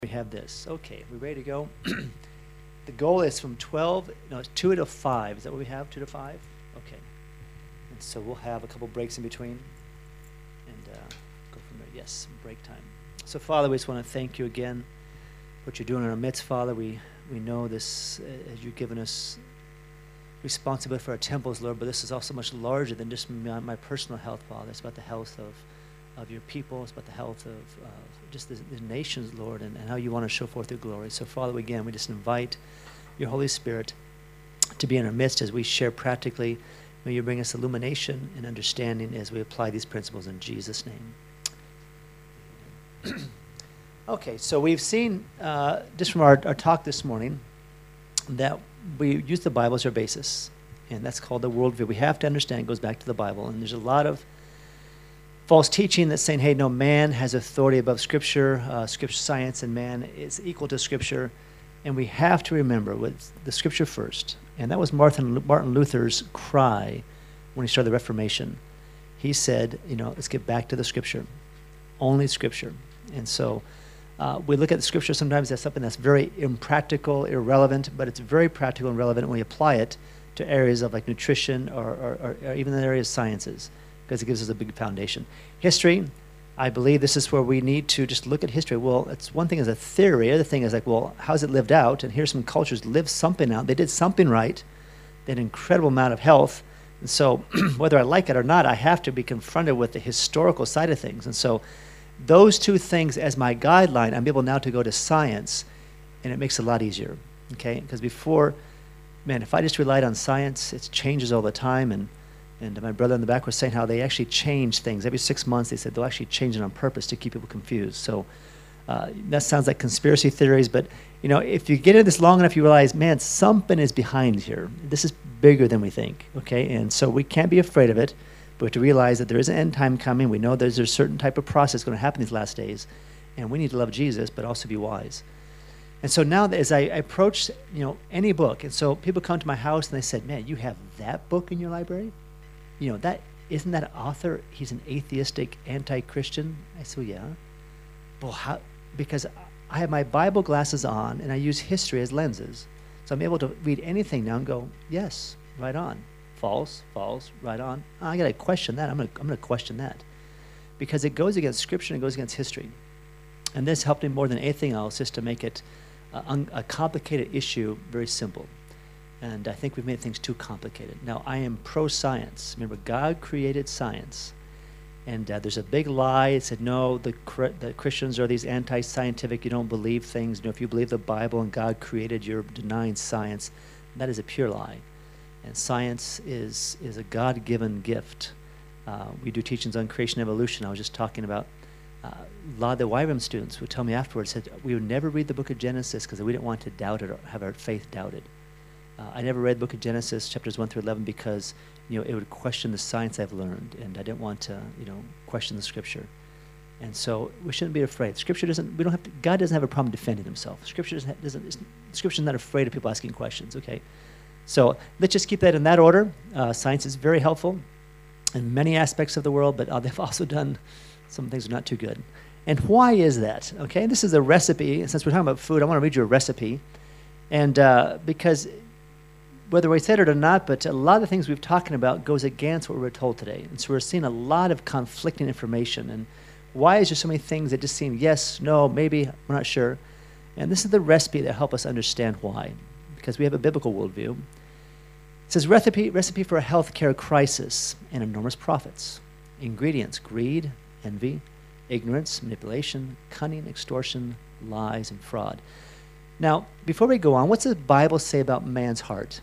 We have this. Okay, we ready to go? The goal is from 12, no, it's 2 to 5. Is that what we have, 2 to 5? Okay. And so we'll have a couple breaks in between and go from there. Yes, break time. So, Father, we just want to thank you again for what you're doing in our midst, Father. We know this as you've given us responsibility for our temples, Lord, but this is also much larger than just my personal health, Father. It's about the health of your people. It's about the health of just the nations, Lord, and how you want to show forth your glory. So, Father, again, we just invite your Holy Spirit to be in our midst as we share practically. May you bring us illumination and understanding as we apply these principles in Jesus' name. Okay, so we've seen, just from our talk this morning, that we use the Bible as our basis, and that's called the worldview. We have to understand it goes back to the Bible, and there's a lot of false teaching that's saying, hey, no, man has authority above Scripture, Scripture, science, and man is equal to Scripture. And we have to remember with the Scripture first. And that was Martin Luther's cry when he started the Reformation. He said, let's get back to the Scripture, only Scripture. And so we look at the Scripture sometimes as something that's very impractical, irrelevant, but it's very practical and relevant when we apply it to areas of like nutrition or even the areas of sciences, because it gives us a big foundation. History, I believe this is where we need to just look at history. Well, it's one thing as a theory. The other thing is like, well, how's it lived out? And here's some cultures lived something out. They did something right. They had an incredible amount of health. And so whether I like it or not, I have to be confronted with the historical side of things. And so those two things as my guideline, I'm able now to go to science, and it makes it a lot easier, okay? Because before, man, if I just relied on science, it changes all the time. And my brother in the back was saying how they actually change things. Every 6 months, they said they'll actually change it on purpose to keep people confused. So that sounds like conspiracy theories, but if you get into this long enough, you realize, man, something is behind here. This is bigger than we think, okay? And so we can't be afraid of it, but we have to realize that there is an end time coming. We know there's a certain type of process going to happen these last days, and we need to love Jesus, but also be wise. And so now as I approach, any book, and so people come to my house and they said, man, you have that book in your library? Isn't that author, he's an atheistic, anti-Christian? I said, well, yeah. Well, how? Because I have my Bible glasses on, and I use history as lenses. So I'm able to read anything now and go, yes, right on. False, right on. I got to question that. I'm going to question that. Because it goes against Scripture and it goes against history. And this helped me more than anything else, just to make it a complicated issue very simple. And I think we've made things too complicated. Now, I am pro-science. Remember, God created science. And there's a big lie. It said, no, the Christians are these anti-scientific. You don't believe things. If you believe the Bible and God created, you're denying science. That is a pure lie. And science is a God-given gift. We do teachings on creation and evolution. I was just talking about a lot of the YWAM students would tell me afterwards, said, we would never read the book of Genesis because we didn't want to doubt it or have our faith doubted. I never read the book of Genesis, chapters 1 through 11, because it would question the science I've learned, and I didn't want to question the Scripture. And so we shouldn't be afraid. Scripture doesn't. We don't have to. God doesn't have a problem defending Himself. Scripture's not afraid of people asking questions. Okay, so let's just keep that in that order. Science is very helpful in many aspects of the world, but they've also done some things that are not too good. And why is that? Okay, this is a recipe. Since we're talking about food, I want to read you a recipe, and because whether we said it or not, but a lot of the things we've talking about goes against what we were told today. And so we're seeing a lot of conflicting information. And why is there so many things that just seem yes, no, maybe, we're not sure. And this is the recipe that help us understand why, because we have a biblical worldview. It says recipe for a healthcare crisis and enormous profits. Ingredients: greed, envy, ignorance, manipulation, cunning, extortion, lies, and fraud. Now, before we go on, what's the Bible say about man's heart?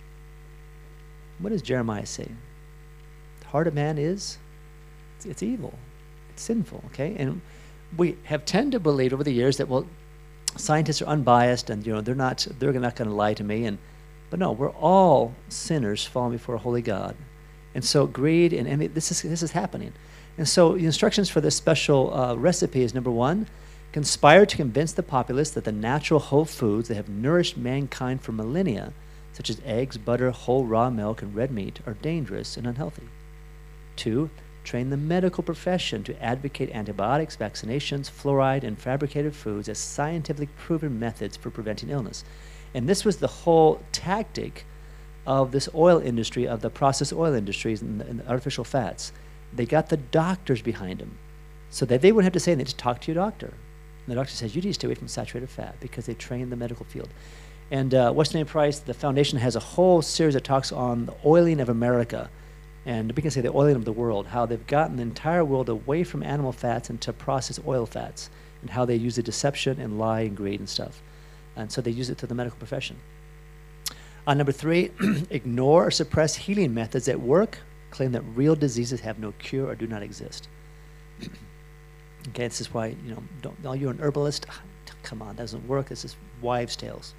What does Jeremiah say? The heart of man is, it's evil. It's sinful, okay? And we have tended to believe over the years that, well, scientists are unbiased and, they're not going to lie to me. But no, we're all sinners falling before a holy God. And so greed and envy, this is happening. And so the instructions for this special recipe is, number one, conspire to convince the populace that the natural whole foods that have nourished mankind for millennia, such as eggs, butter, whole raw milk, and red meat, are dangerous and unhealthy. 2, train the medical profession to advocate antibiotics, vaccinations, fluoride, and fabricated foods as scientifically proven methods for preventing illness. And this was the whole tactic of this oil industry, of the processed oil industries and the artificial fats. They got the doctors behind them so that they wouldn't have to say anything, just talk to your doctor. And the doctor says, you need to stay away from saturated fat, because they train the medical field. And Weston A. Price, the foundation, has a whole series of talks on the oiling of America, and we can say the oiling of the world, how they've gotten the entire world away from animal fats into processed oil fats, and how they use the deception and lie and greed and stuff. And so they use it to the medical profession. Number 3, ignore or suppress healing methods that work, claim that real diseases have no cure or do not exist. Okay, this is why, oh, you're an herbalist? Come on, that doesn't work. This is wives' tales.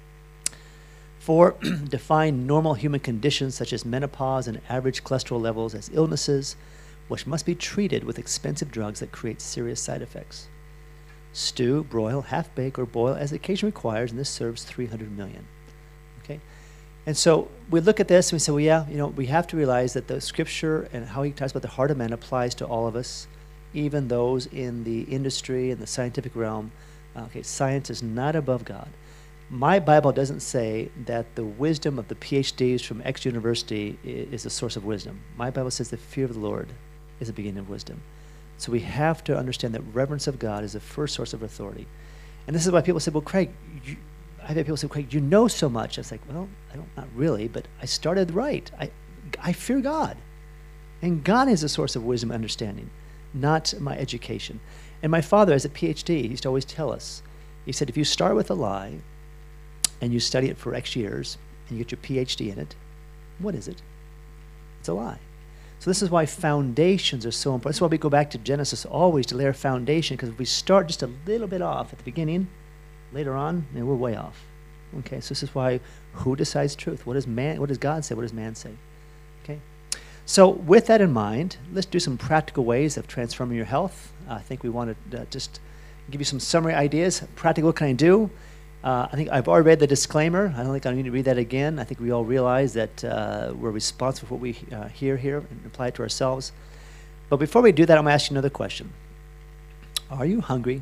4, define normal human conditions such as menopause and average cholesterol levels as illnesses, which must be treated with expensive drugs that create serious side effects. Stew, broil, half-bake, or boil as the occasion requires, and this serves 300 million. Okay? And so we look at this and we say, well, yeah, we have to realize that the scripture and how he talks about the heart of man applies to all of us, even those in the industry and the scientific realm. Okay, science is not above God. My Bible doesn't say that the wisdom of the PhDs from X university is a source of wisdom. My Bible says the fear of the Lord is the beginning of wisdom. So we have to understand that reverence of God is the first source of authority. And this is why people say, well, Craig, I've had people say, Craig, you know so much. I was like, well, I don't, not really, but I started right. I fear God. And God is a source of wisdom and understanding, not my education. And my father, as a PhD, he used to always tell us, he said, if you start with a lie and you study it for X years and you get your PhD in it, what is it? It's a lie. So this is why foundations are so important. That's why we go back to Genesis always to lay our foundation, because if we start just a little bit off at the beginning, later on, we're way off. Okay, so this is why, who decides truth? What does God say? What does man say? Okay. So with that in mind, let's do some practical ways of transforming your health. I think we want to just give you some summary ideas. Practical, what can I do? I think I've already read the disclaimer. I don't think I need to read that again. I think we all realize that we're responsible for what we hear here and apply it to ourselves. But before we do that, I'm going to ask you another question. Are you hungry?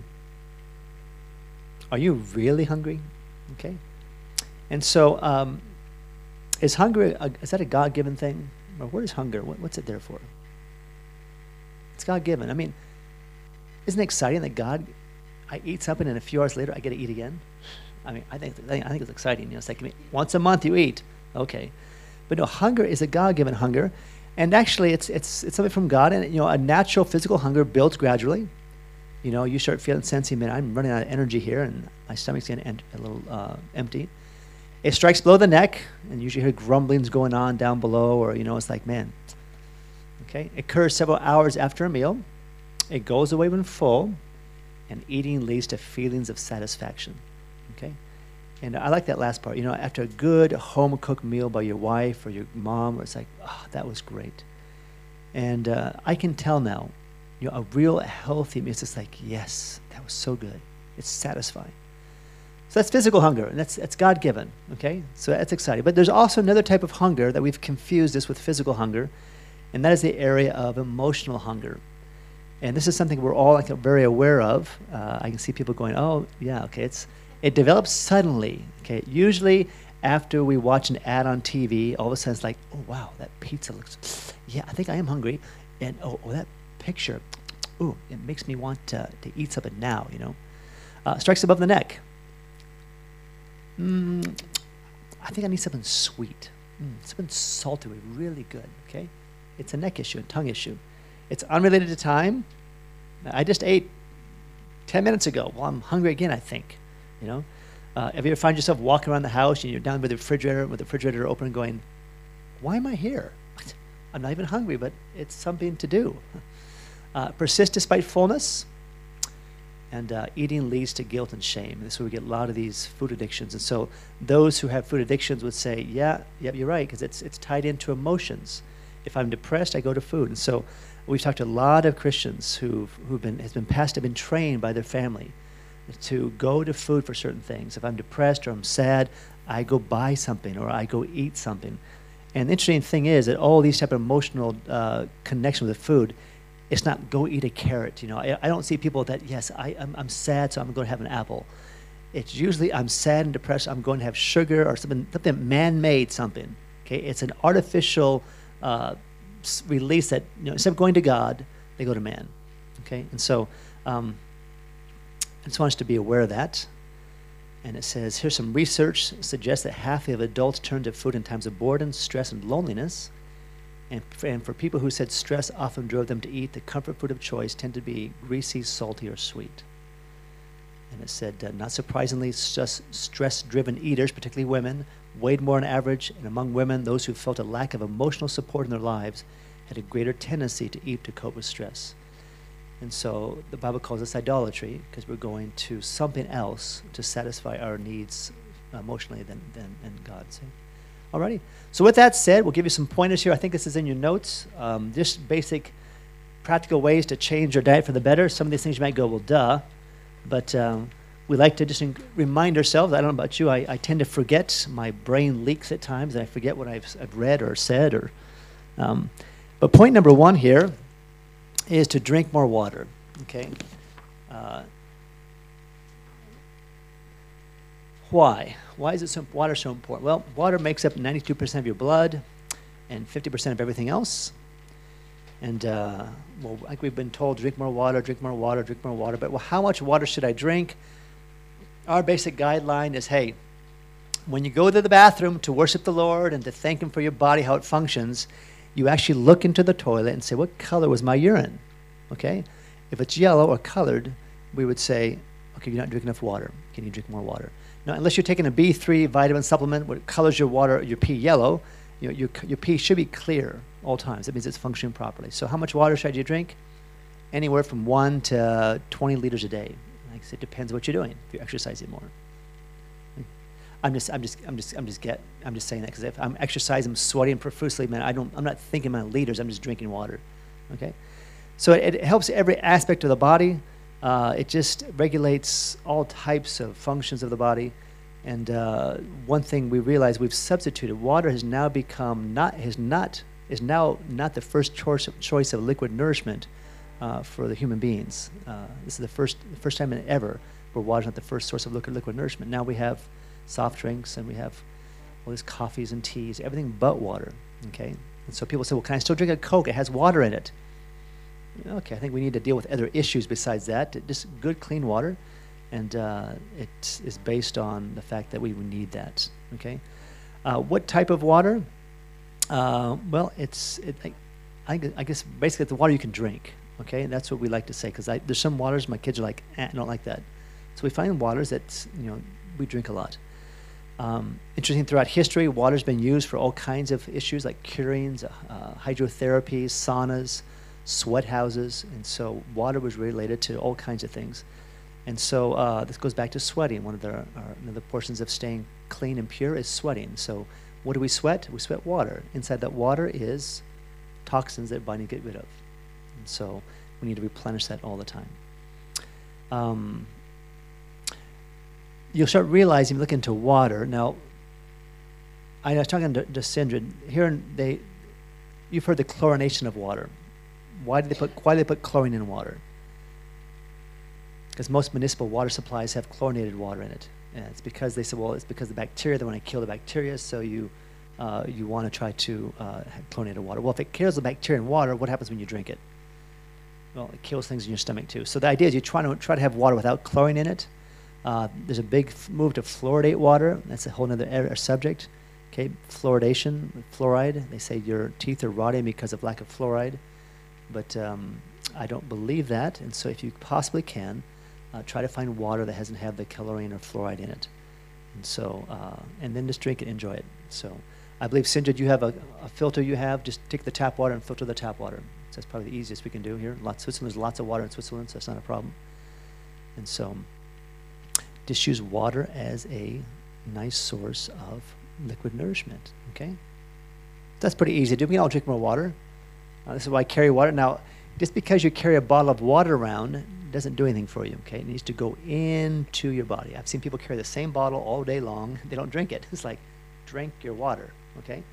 Are you really hungry? Okay. And so is hunger, is that a God-given thing? Or what is hunger? What's it there for? It's God-given. I mean, isn't it exciting that I eat something and a few hours later I get to eat again? I mean, I think it's exciting. It's like once a month you eat. Okay. But no, hunger is a God-given hunger. And actually, it's something from God. And, a natural physical hunger builds gradually. You start sensing, man, I'm running out of energy here, and my stomach's getting a little empty. It strikes below the neck, and you usually hear grumblings going on down below, or, it's like, man. Okay? It occurs several hours after a meal. It goes away when full, and eating leads to feelings of satisfaction. Okay? And I like that last part. After a good home-cooked meal by your wife or your mom, it's like, oh, that was great. And I can tell now, a real healthy meal, it's just like, yes, that was so good. It's satisfying. So that's physical hunger, and that's God-given, okay? So that's exciting. But there's also another type of hunger that we've confused this with physical hunger, and that is the area of emotional hunger. And this is something we're all very aware of. I can see people going, oh, yeah, okay. It develops suddenly, okay? Usually after we watch an ad on TV, all of a sudden it's like, oh, wow, that pizza looks, yeah, I think I am hungry. And, oh that picture, ooh, it makes me want to eat something now, Strikes above the neck. I think I need something sweet. Something salty, really good, okay? It's a neck issue, a tongue issue. It's unrelated to time. I just ate 10 minutes ago. Well, I'm hungry again, I think, If you ever find yourself walking around the house and you're down by the refrigerator with the refrigerator open and going, why am I here? I'm not even hungry, but it's something to do. Persist despite fullness. And eating leads to guilt and shame. And this is where we get a lot of these food addictions. And so those who have food addictions would say, yeah, you're right, because it's tied into emotions. If I'm depressed, I go to food. And so we've talked to a lot of Christians have been trained by their family to go to food for certain things. If I'm depressed or I'm sad, I go buy something or I go eat something. And the interesting thing is that all these type of emotional connection with the food, it's not go eat a carrot. You know, I don't see people that, yes, I'm sad, so I'm going to have an apple. It's usually I'm sad and depressed, I'm going to have sugar or something man-made something. Okay, it's an artificial release that, you know, instead of going to God, they go to man. Okay, and so I just want us to be aware of that. And it says, here's some research suggests that half of adults turn to food in times of boredom, stress, and loneliness. And for people who said stress often drove them to eat, the comfort food of choice tend to be greasy, salty, or sweet. And it said, not surprisingly, stress-driven eaters, particularly women, weighed more on average, and among women, those who felt a lack of emotional support in their lives had a greater tendency to eat to cope with stress. And so the Bible calls this idolatry because we're going to something else to satisfy our needs emotionally than God. See? Alrighty. So with that said, we'll give you some pointers here. I think this is in your notes. Just basic practical ways to change your diet for the better. Some of these things you might go, well, duh. But we like to just remind ourselves. I don't know about you. I tend to forget. My brain leaks at times, and I forget what I've read or said. But point number one here is to drink more water. Okay. Why? Why is water so important? Well, water makes up 92% of your blood and 50% of everything else. And well, like we've been told, drink more water, drink more water, drink more water. But well, how much water should I drink? Our basic guideline is, hey, when you go to the bathroom to worship the Lord and to thank Him for your body, how it functions, you actually look into the toilet and say, what color was my urine? Okay? If it's yellow or colored, we would say, okay, you're not drinking enough water. Can you drink more water? Now, unless you're taking a B3 vitamin supplement, what colors your water, your pee yellow, your pee should be clear all times. That means it's functioning properly. So how much water should you drink? Anywhere from 1 to 20 liters a day. Like I said, it depends what you're doing. If you're exercising more. I'm just saying that because if I'm exercising, I'm sweating profusely, man, I'm not thinking about liters. I'm just drinking water. Okay, so it helps every aspect of the body. It just regulates all types of functions of the body. And one thing we realize, we've substituted water has now become is now not the first choice of liquid nourishment for the human beings. This is the first time in ever where water is not the first source of liquid nourishment. Now we have soft drinks, and we have all these coffees and teas, everything but water, okay? And so people say, well, can I still drink a Coke? It has water in it. Okay, I think we need to deal with other issues besides that. Just good, clean water, and it is based on the fact that we need that, okay? What type of water? Well, I guess basically it's the water you can drink, okay? And that's what we like to say, because there's some waters my kids are like, I don't like that. So we find waters that, we drink a lot. Interesting, throughout history, water's been used for all kinds of issues like curings, hydrotherapies, saunas, sweat houses, and so water was related to all kinds of things. And so this goes back to sweating. One of the portions of staying clean and pure is sweating. So what do we sweat? We sweat water. Inside that water is toxins that body get rid of. And so we need to replenish that all the time. You'll start realizing, look into water. Now, I was talking to Sindra. You've heard the chlorination of water. Why do they put chlorine in water? Because most municipal water supplies have chlorinated water in it. And it's because they said, well, it's because the bacteria, they want to kill the bacteria, so you want to try to have chlorinated water. Well, if it kills the bacteria in water, what happens when you drink it? Well, it kills things in your stomach too. So the idea is you try to have water without chlorine in it. There's a big move to fluoridate water. That's a whole other subject. Okay, fluoridation, fluoride. They say your teeth are rotting because of lack of fluoride, but I don't believe that. And so, if you possibly can, try to find water that doesn't have the chlorine or fluoride in it. And so, and then just drink it, enjoy it. So, I believe, Sindra, you have a filter. You have just take the tap water and filter the tap water. So that's probably the easiest we can do here. There's lots of water in Switzerland, so that's not a problem. And so, just use water as a nice source of liquid nourishment, okay? That's pretty easy to do. We can all drink more water. This is why I carry water. Now, just because you carry a bottle of water around doesn't do anything for you, okay? It needs to go into your body. I've seen people carry the same bottle all day long. They don't drink it. It's like, drink your water, okay?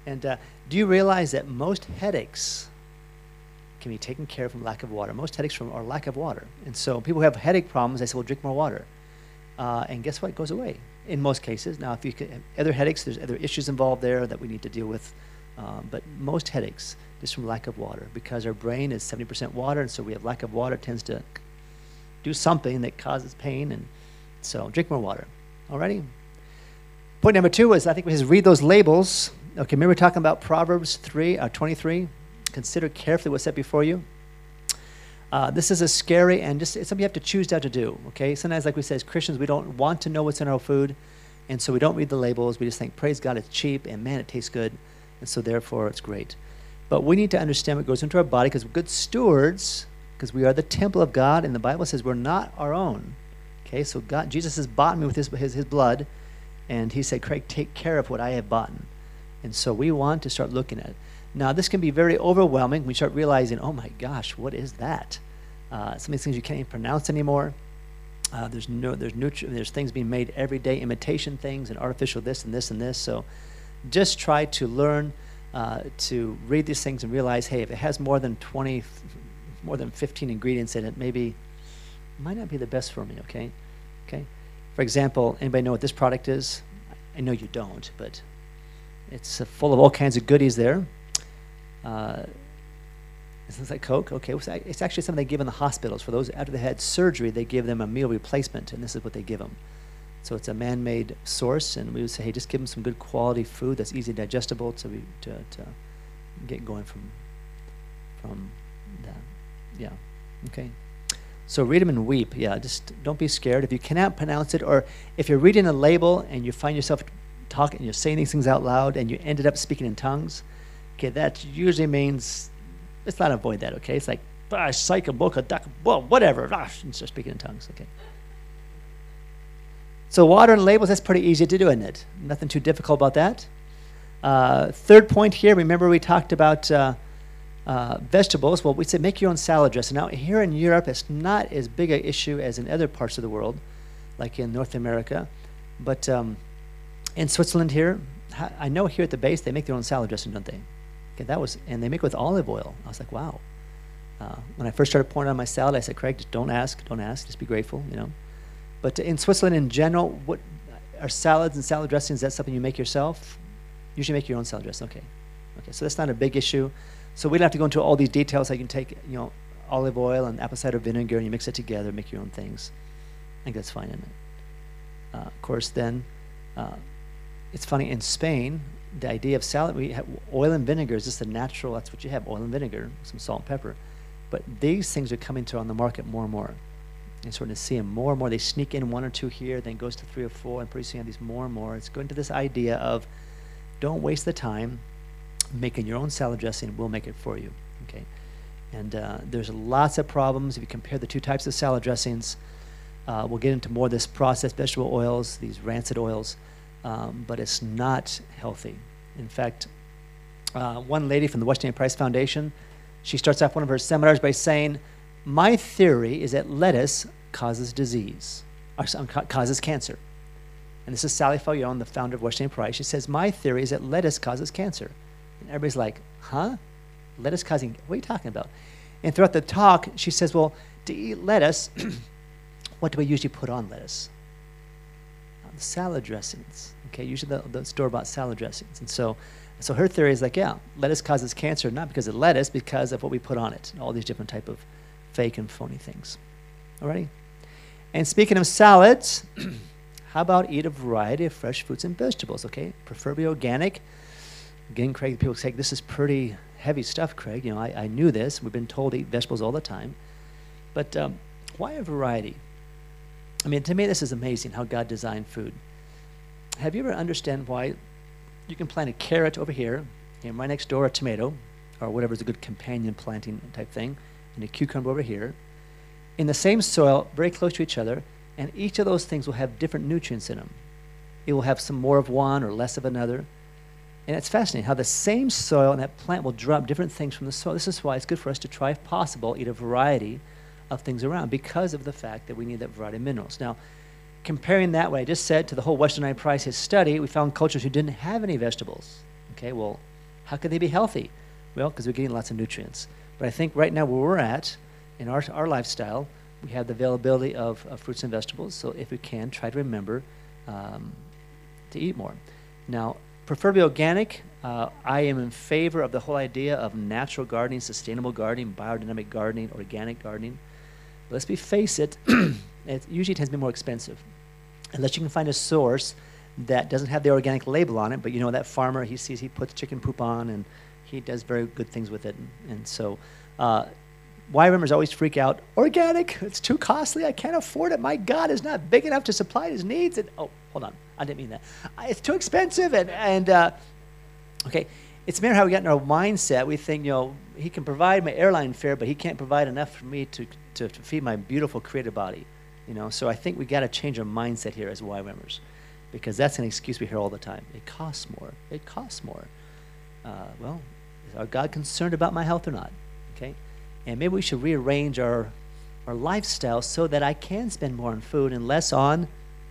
And do you realize that most headaches can be taken care of from lack of water? Most headaches are lack of water. And so people who have headache problems, they say, well, drink more water. And guess what? It goes away in most cases. Now, if you have other headaches, there's other issues involved there that we need to deal with. But most headaches just from lack of water, because our brain is 70% water, and so we have lack of water, it tends to do something that causes pain. And so drink more water. Alrighty? Point number 2 is, I think we just read those labels. Okay, remember talking about Proverbs 23? Consider carefully what's set before you. This is a scary, and just it's something you have to choose how to do, okay? Sometimes, like we say, as Christians, we don't want to know what's in our food, and so we don't read the labels. We just think, praise God, it's cheap, and man, it tastes good, and so therefore it's great. But we need to understand what goes into our body, because we're good stewards, because we are the temple of God, and the Bible says we're not our own, okay? So God, Jesus has bought me with his blood, and he said, Craig, take care of what I have bought. And so we want to start looking at it. Now, this can be very overwhelming when you start realizing, oh my gosh, what is that? Some of these things you can't even pronounce anymore. There's things being made every day, imitation things and artificial this and this and this. So just try to learn to read these things and realize, hey, if it has more than 15 ingredients in it, maybe it might not be the best for me, okay? Okay. For example, anybody know what this product is? I know you don't, but it's full of all kinds of goodies there. It looks like Coke. Okay, it's actually something they give in the hospitals. For those after they had surgery, they give them a meal replacement, and this is what they give them. So it's a man-made source, and we would say, hey, just give them some good quality food that's easy digestible to get going from that. Yeah, okay. So read them and weep. Yeah, just don't be scared. If you cannot pronounce it, or if you're reading a label and you find yourself talking, you're saying these things out loud, and you ended up speaking in tongues, okay, that usually means, let's not avoid that, okay? It's like, psych, a book, a duck, well, whatever, and start speaking in tongues, okay? So water and labels, that's pretty easy to do, isn't it? Nothing too difficult about that. Third point here, remember we talked about vegetables. Well, we said make your own salad dressing. Now, here in Europe, it's not as big an issue as in other parts of the world, like in North America. But in Switzerland here, I know here at the base, they make their own salad dressing, don't they? Okay, and they make it with olive oil. I was like, wow. When I first started pouring on my salad, I said, Craig, just don't ask, just be grateful, you know. But in Switzerland in general, what are salads and salad dressings? Is that something you make yourself? Usually make your own salad dressing, okay. Okay, so that's not a big issue. So we don't have to go into all these details. I can take, olive oil and apple cider vinegar, and you mix it together, make your own things. I think that's fine, isn't it? Of course, then, it's funny, in Spain, the idea of salad, we have oil and vinegar is just a natural, that's what you have, oil and vinegar, some salt and pepper. But these things are coming on the market more and more. You're starting to see them more and more. They sneak in 1 or 2 here, then goes to 3 or 4, and pretty soon you have these more and more. It's going to this idea of don't waste the time making your own salad dressing. We'll make it for you, okay? And there's lots of problems if you compare the 2 types of salad dressings. We'll get into more of this processed vegetable oils, these rancid oils, but it's not healthy. In fact, one lady from the Washington Price Foundation, she starts off one of her seminars by saying, my theory is that lettuce causes disease, or causes cancer. And this is Sally Fallon, the founder of Washington Price. She says, my theory is that lettuce causes cancer. And everybody's like, huh? Lettuce causing, what are you talking about? And throughout the talk, she says, well, to eat lettuce, what do we usually put on lettuce? Salad dressings, okay? Usually the store-bought salad dressings. And so her theory is like, yeah, lettuce causes cancer, not because of lettuce, because of what we put on it, all these different type of fake and phony things. Alrighty? And speaking of salads, how about eat a variety of fresh fruits and vegetables, okay? Preferably organic. Again, Craig, people say, this is pretty heavy stuff, Craig. I knew this. We've been told to eat vegetables all the time. But why a variety? I mean, to me, this is amazing how God designed food. Have you ever understand why you can plant a carrot over here, and right next door a tomato, or whatever's a good companion planting type thing, and a cucumber over here, in the same soil, very close to each other, and each of those things will have different nutrients in them. It will have some more of one or less of another. And it's fascinating how the same soil and that plant will drop different things from the soil. This is why it's good for us to try, if possible, eat a variety of things around, because of the fact that we need that variety of minerals. Now, comparing that, what I just said, to the whole Western United Price, his study, we found cultures who didn't have any vegetables. Okay, well, How can they be healthy? Well, because we're getting lots of nutrients. But I think right now where we're at in our lifestyle, we have the availability of fruits and vegetables. So if we can, try to remember to eat more. Now, preferably organic. I am in favor of the whole idea of natural gardening, sustainable gardening, biodynamic gardening, organic gardening. But let's face it, it usually tends to be more expensive. Unless you can find a source that doesn't have the organic label on it, but you know that farmer, he sees he puts chicken poop on and he does very good things with it. And so YWAMers always freak out, organic, it's too costly, I can't afford it, my God is not big enough to supply his needs. And, oh, hold on, I didn't mean that. It's too expensive okay, it's a matter of how we got in our mindset. We think, he can provide my airline fare, but he can't provide enough for me to feed my beautiful creative body. So I think we got to change our mindset here as YWAMers, because that's an excuse we hear all the time. It costs more. It costs more. Well, is our God concerned about my health or not? Okay, and maybe we should rearrange our lifestyle so that I can spend more on food and less on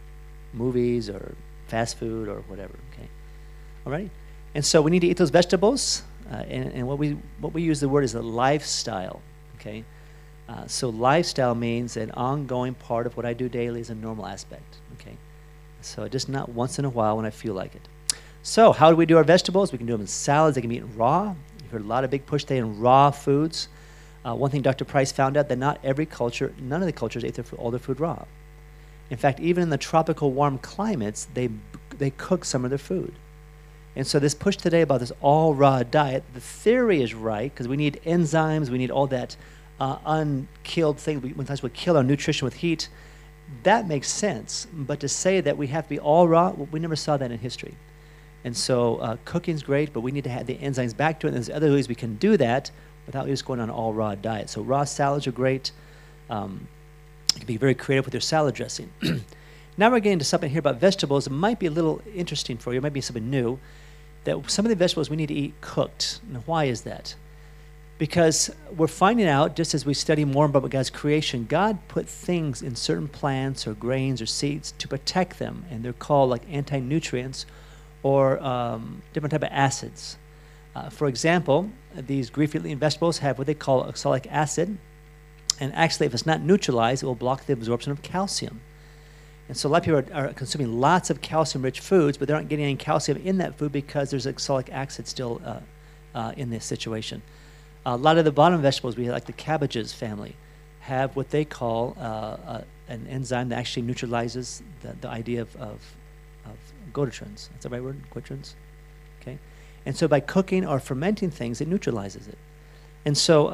movies or fast food or whatever. Okay, all right. And so we need to eat those vegetables, and what we use the word is a lifestyle. Okay. So lifestyle means an ongoing part of what I do daily is a normal aspect, okay? So just not once in a while when I feel like it. So how do we do our vegetables? We can do them in salads. They can be eaten raw. You've heard a lot of big push today in raw foods. One thing Dr. Price found out that not every culture, none of the cultures ate all their food raw. In fact, even in the tropical warm climates, they cook some of their food. And so this push today about this all raw diet, the theory is right because we need enzymes, we need all that unkilled thing. Sometimes we kill our nutrition with heat. That makes sense. But to say that we have to be all raw, well, we never saw that in history. And so cooking's great, but we need to add the enzymes back to it. And there's other ways we can do that without just going on an all raw diet. So raw salads are great. You can be very creative with your salad dressing. Now we're getting to something here about vegetables. It might be a little interesting for you. It might be something new. That some of the vegetables we need to eat cooked. Now, why is that? Because we're finding out, just as we study more about God's creation, God put things in certain plants or grains or seeds to protect them, and they're called like anti-nutrients or different type of acids. For example, these grief-eating vegetables have what they call oxalic acid, and actually if it's not neutralized, it will block the absorption of calcium. And so a lot of people are consuming lots of calcium-rich foods, but they aren't getting any calcium in that food because there's oxalic acid still in this situation. A lot of the bottom vegetables, like the cabbages family, have what they call an enzyme that actually neutralizes the idea of goitrogens. That's the right word? Goitrogens? Okay. And so by cooking or fermenting things, it neutralizes it. And so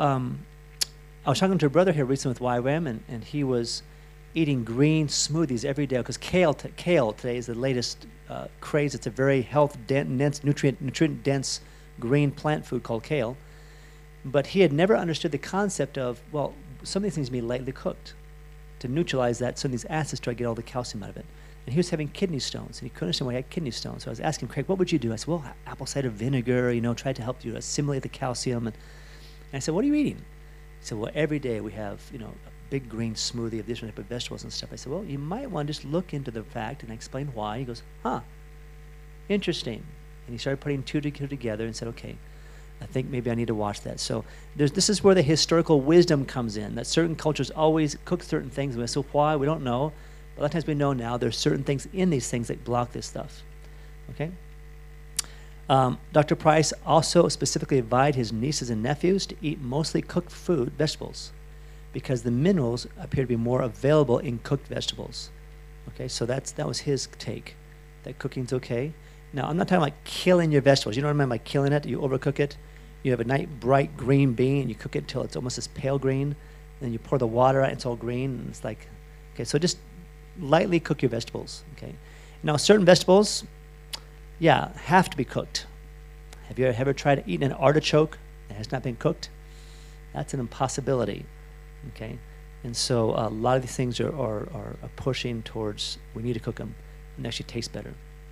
I was talking to a brother here recently with YWAM, and he was eating green smoothies every day because kale today is the latest craze. It's a very health-dense, nutrient-dense green plant food called kale. But he had never understood the concept of, well, some of these things need to be lightly cooked to neutralize that, some of these acids try to get all the calcium out of it. And he was having kidney stones, and he couldn't understand why he had kidney stones. So I was asking Craig, what would you do? I said, well, apple cider vinegar, try to help you assimilate the calcium. And I said, what are you eating? He said, well, every day we have, a big green smoothie of different type of vegetables and stuff. I said, well, you might want to just look into the fact, and I explained why. He goes, interesting. And he started putting two together and said, okay, I think maybe I need to watch that. So this is where the historical wisdom comes in, that certain cultures always cook certain things. And so why? We don't know. But a lot of times we know now there's certain things in these things that block this stuff. Okay? Dr. Price also specifically advised his nieces and nephews to eat mostly cooked food, vegetables, because the minerals appear to be more available in cooked vegetables. Okay, so that was his take, that cooking's okay. Now, I'm not talking about killing your vegetables. You know what I mean by killing it? You overcook it. You have a nice bright green bean, and you cook it until it's almost this pale green. Then you pour the water out, it's all green, and it's like, okay, so just lightly cook your vegetables, okay? Now, certain vegetables, have to be cooked. Have you ever tried eating an artichoke that has not been cooked? That's an impossibility, okay? And so a lot of these things are pushing towards, we need to cook them, and they actually taste better.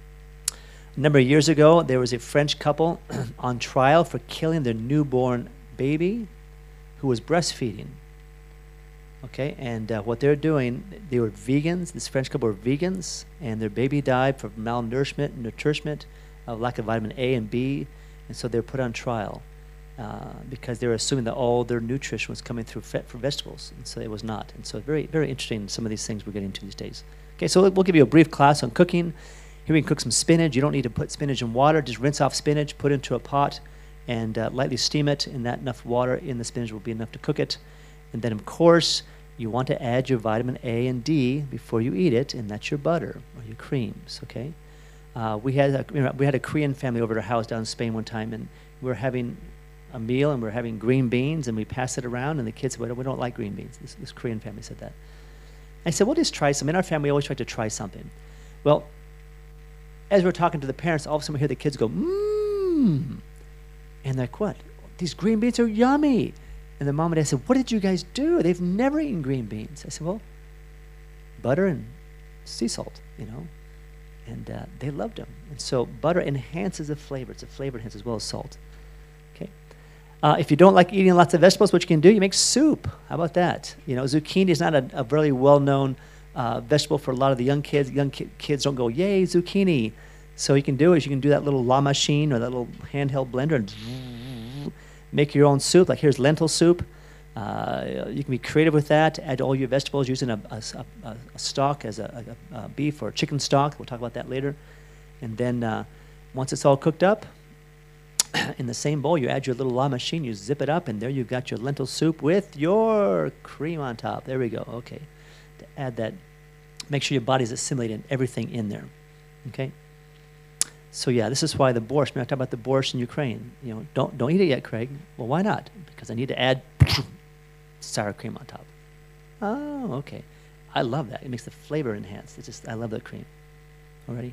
A number of years ago, there was a French couple on trial for killing their newborn baby who was breastfeeding. Okay, and what they're doing, they were vegans. This French couple were vegans, and their baby died from malnourishment, lack of vitamin A and B, And so they were put on trial because they were assuming that all their nutrition was coming through for vegetables, and so it was not. And so very, very interesting, some of these things we're getting into these days. Okay, so we'll give you a brief class on cooking. Here we can cook some spinach. You don't need to put spinach in water. Just rinse off spinach, put it into a pot, and lightly steam it, and that enough water in the spinach will be enough to cook it. And then, of course, you want to add your vitamin A and D before you eat it, and that's your butter or your creams, okay? We had a Korean family over at our house down in Spain one time, and we were having a meal, and we were having green beans, and we passed it around, and the kids said, we don't like green beans. This Korean family said that. I said, we'll just try some. In our family, we always try to try something. Well, as we're talking to the parents, all of a sudden we hear the kids go, mmm. And they're like, what? These green beans are yummy. And the mom and dad said, what did you guys do? They've never eaten green beans. I said, well, butter and sea salt, And they loved them. And so butter enhances the flavor. It's a flavor enhancer as well as salt. Okay. If you don't like eating lots of vegetables, what you can do, you make soup. How about that? Zucchini is not a very well-known vegetable for a lot of the young kids. Young kids don't go, yay, zucchini. So you can do is you can do that little La Machine or that little handheld blender and make your own soup. Like here's lentil soup. You can be creative with that. Add all your vegetables using a stock as a beef or chicken stock. We'll talk about that later. And then once it's all cooked up, in the same bowl, you add your little La Machine. You zip it up, and there you've got your lentil soup with your cream on top. There we go. Okay. To add that, make sure your body's assimilating everything in there. Okay. So yeah, this is why the borscht. When I talk about the borscht in Ukraine, don't eat it yet, Craig. Well, why not? Because I need to add sour cream on top. Oh, okay. I love that. It makes the flavor enhanced. I love that cream. Already.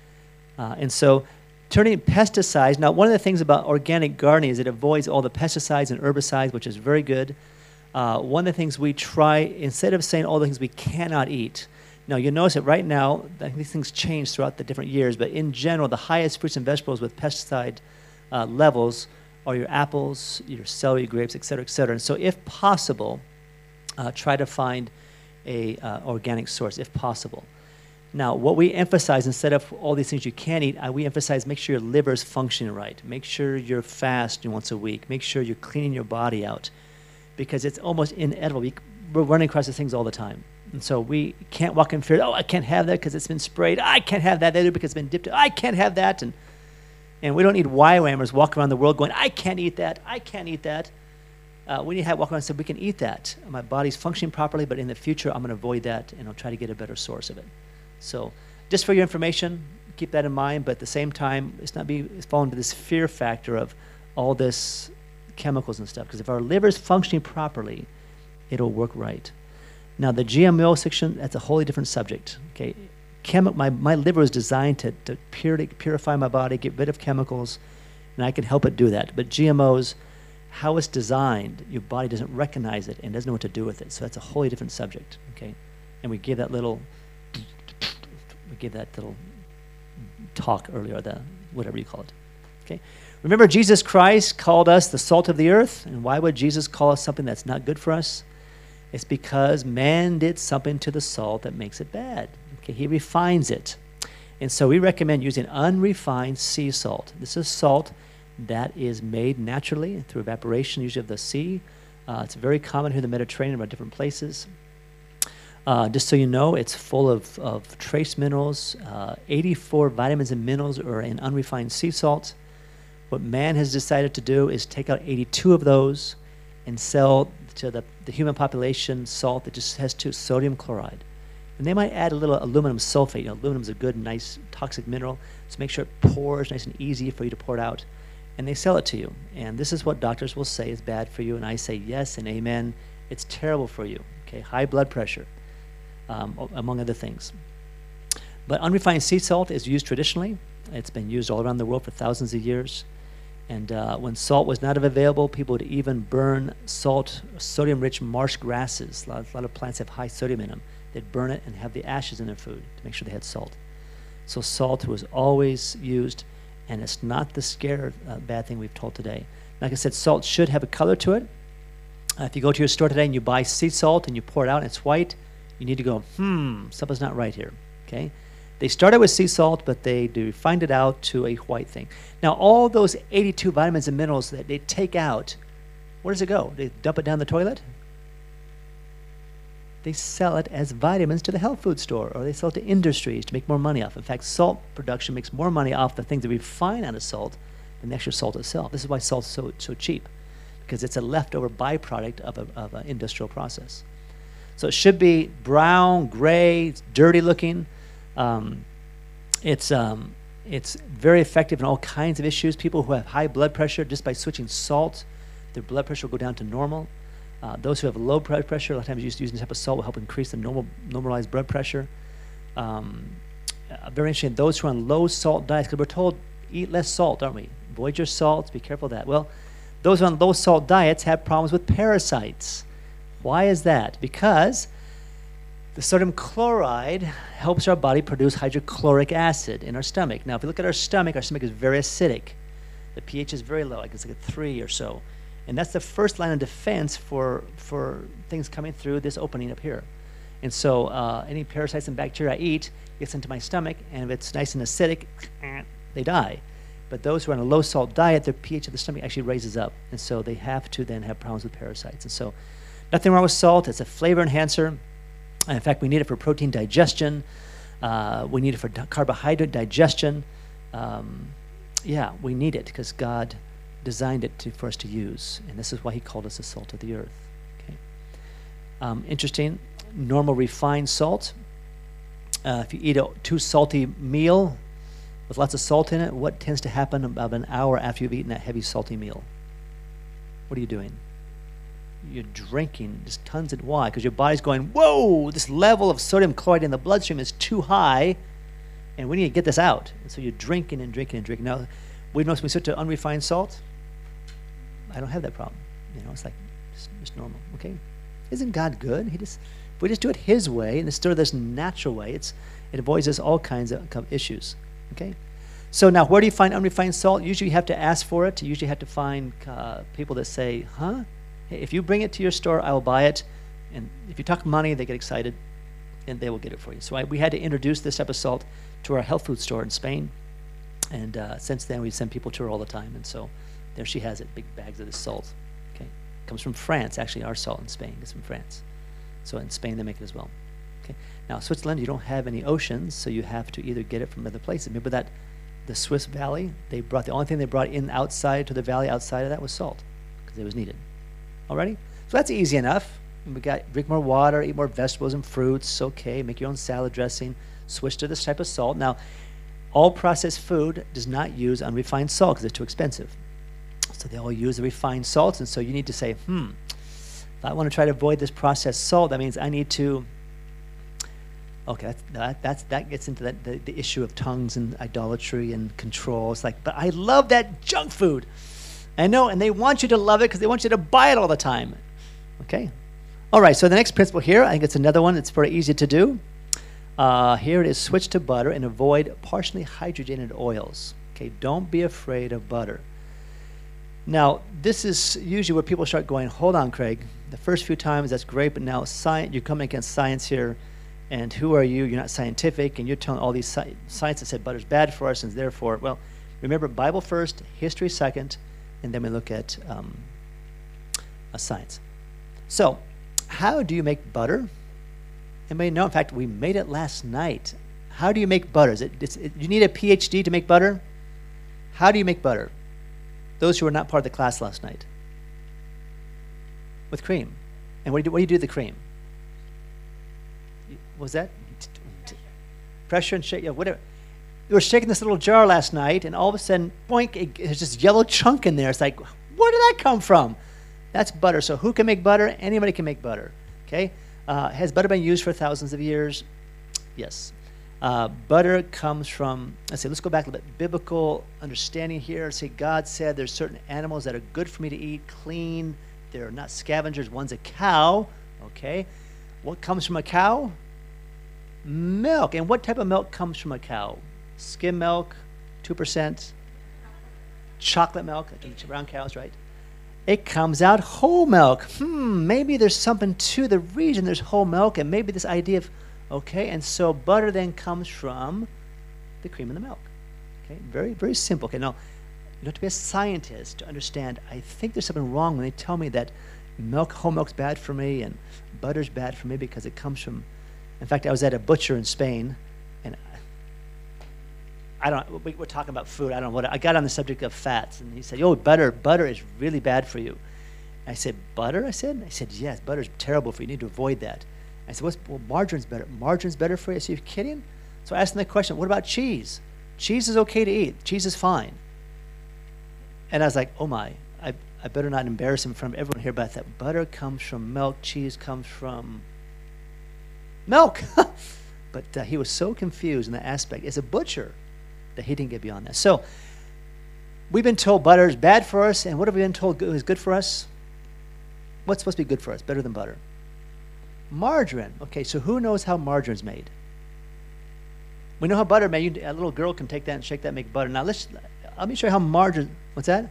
And so, turning pesticides. Now, one of the things about organic gardening is it avoids all the pesticides and herbicides, which is very good. One of the things we try, instead of saying all the things we cannot eat. Now, you'll notice that right now, these things change throughout the different years, but in general, the highest fruits and vegetables with pesticide levels are your apples, your celery, grapes, et cetera, et cetera. And so if possible, try to find a organic source, if possible. Now, what we emphasize, instead of all these things you can't eat, we emphasize make sure your liver is functioning right. Make sure you're fasting once a week. Make sure you're cleaning your body out, because it's almost inedible. We're running across these things all the time. And so we can't walk in fear, I can't have that because it's been sprayed. I can't have that either because it's been dipped. I can't have that. And we don't need YWAMers walking around the world going, I can't eat that. I can't eat that. We need to walk around and say, we can eat that. My body's functioning properly, but in the future, I'm going to avoid that, and I'll try to get a better source of it. So just for your information, keep that in mind, but at the same time, it's fall into this fear factor of all this chemicals and stuff, because if our liver is functioning properly, it'll work right. Now, the GMO section, that's a wholly different subject. Okay, my liver is designed to purify my body, get rid of chemicals, and I can help it do that. But GMOs, how it's designed, your body doesn't recognize it and doesn't know what to do with it. So that's a wholly different subject. Okay, and we gave that little talk earlier, whatever you call it. Okay, remember Jesus Christ called us the salt of the earth, and why would Jesus call us something that's not good for us? It's because man did something to the salt that makes it bad. Okay, he refines it. And so we recommend using unrefined sea salt. This is salt that is made naturally through evaporation, usually of the sea. It's very common here in the Mediterranean or different places. Just so you know, it's full of trace minerals. 84 vitamins and minerals are in unrefined sea salt. What man has decided to do is take out 82 of those and sell to the human population salt that just has sodium chloride. And they might add a little aluminum sulfate. Aluminum is a good, nice, toxic mineral, so make sure it pours nice and easy for you to pour it out. And they sell it to you. And this is what doctors will say is bad for you, and I say yes and amen. It's terrible for you. Okay, high blood pressure, among other things. But unrefined sea salt is used traditionally. It's been used all around the world for thousands of years. And when salt was not available, people would even burn sodium-rich marsh grasses. A lot of plants have high sodium in them. They'd burn it and have the ashes in their food to make sure they had salt. So salt was always used, and it's not the bad thing we've told today. Like I said, salt should have a color to it. If you go to your store today and you buy sea salt and you pour it out and it's white, you need to go, something's not right here, okay? They started with sea salt, but they refined it out to a white thing. Now, all those 82 vitamins and minerals that they take out, where does it go? They dump it down the toilet? They sell it as vitamins to the health food store, or they sell it to industries to make more money off. In fact, salt production makes more money off the things that we refine out of salt than the actual salt itself. This is why salt's so cheap, because it's a leftover byproduct of an industrial process. So it should be brown, gray, dirty looking. It's very effective in all kinds of issues. People who have high blood pressure, just by switching salt, their blood pressure will go down to normal. Those who have low blood pressure, a lot of times using this type of salt will help increase the normalized blood pressure. Very interesting, those who are on low salt diets, because we're told eat less salt, aren't we? Avoid your salts, be careful of that. Well, those on low salt diets have problems with parasites. Why is that? Because the sodium chloride helps our body produce hydrochloric acid in our stomach. Now, if you look at our stomach is very acidic. The pH is very low, like it's like a 3 or so. And that's the first line of defense for things coming through this opening up here. And so any parasites and bacteria I eat gets into my stomach, and if it's nice and acidic, they die. But those who are on a low salt diet, their pH of the stomach actually raises up. And so they have to then have problems with parasites. And so nothing wrong with salt. It's a flavor enhancer. In fact, we need it for protein digestion. We need it for carbohydrate digestion. Yeah, we need it because God designed it for us to use. And this is why he called us the salt of the earth. Okay. Interesting. Normal refined salt. If you eat a too salty meal with lots of salt in it, what tends to happen about an hour after you've eaten that heavy salty meal? What are you doing? You're drinking just tons of why? Because your body's going, whoa, this level of sodium chloride in the bloodstream is too high, and we need to get this out. And so you're drinking and drinking and drinking. Now, we notice when we switch to unrefined salt, I don't have that problem. You know, it's like just normal. Okay, isn't God good? If we just do it His way and instead of this natural way, it avoids us all kinds of issues. Okay, so now where do you find unrefined salt? Usually you have to ask for it. You usually have to find people that say, huh? Hey, if you bring it to your store, I will buy it. And if you talk money, they get excited, and they will get it for you. So we had to introduce this type of salt to our health food store in Spain. And since then, we send people to her all the time. And so there she has it, big bags of this salt. Okay, comes from France. Actually, our salt in Spain is from France. So in Spain, they make it as well. Okay. Now, Switzerland, you don't have any oceans, so you have to either get it from other places. Remember that the Swiss Valley, the only thing they brought in outside to the valley outside of that was salt, because it was needed. Alrighty? So that's easy enough. We got drink more water, eat more vegetables and fruits. Okay, make your own salad dressing. Switch to this type of salt. Now, all processed food does not use unrefined salt because it's too expensive. So they all use the refined salts, and so you need to say, if I want to try to avoid this processed salt, that means I need to. Okay, that gets into the issue of tongues and idolatry and control. It's like, but I love that junk food. I know, and they want you to love it because they want you to buy it all the time. Okay? All right, so the next principle here, I think it's another one that's very easy to do. Here it is, switch to butter and avoid partially hydrogenated oils. Okay, don't be afraid of butter. Now, this is usually where people start going, hold on, Craig. The first few times, that's great, but now you're coming against science here, and who are you? You're not scientific, and you're telling all these science that said butter's bad for us, and therefore, well, remember, Bible first, history second, and then we look at science. So, how do you make butter? Anybody know? In fact, we made it last night. How do you make butter? You need a PhD to make butter? How do you make butter? Those who were not part of the class last night. With cream. And what do you do with the cream? What was that? Pressure and shake, yeah, whatever. We were shaking this little jar last night, and all of a sudden, boink, there's this yellow chunk in there. It's like, where did that come from? That's butter. So who can make butter? Anybody can make butter. Okay? Has butter been used for thousands of years? Yes. Butter comes from, let's go back a little bit. Biblical understanding here. Say God said there's certain animals that are good for me to eat, clean. They're not scavengers. One's a cow. Okay? What comes from a cow? Milk. And what type of milk comes from a cow? Skim milk, 2%. Chocolate milk, brown cows, right? It comes out whole milk. Maybe there's something to the reason there's whole milk, and maybe this idea Okay, and so butter then comes from the cream and the milk. Okay, very, very simple. Okay, now you don't have to be a scientist to understand. I think there's something wrong when they tell me that whole milk's bad for me and butter's bad for me because it comes from. In fact, I was at a butcher in Spain, and I don't. We're talking about food. I don't know what. I got on the subject of fats, and he said, "Oh, butter is really bad for you." I said, "Butter?" I said, "Yes, butter's terrible for you. You need to avoid that." I said, well, margarine's better. Margarine's better for you? I said, you're kidding? So I asked him the question, what about cheese? Cheese is okay to eat. Cheese is fine. And I was like, oh my, I better not embarrass him in front of everyone here, but I thought butter comes from milk, cheese comes from milk. But he was so confused in that aspect as a butcher that he didn't get beyond that. So we've been told butter is bad for us, and what have we been told is good for us? What's supposed to be good for us, better than butter? Margarine. Okay, so who knows how margarine's made? We know how butter made. A little girl can take that and shake that and make butter. Now let me show you how margarine. What's that?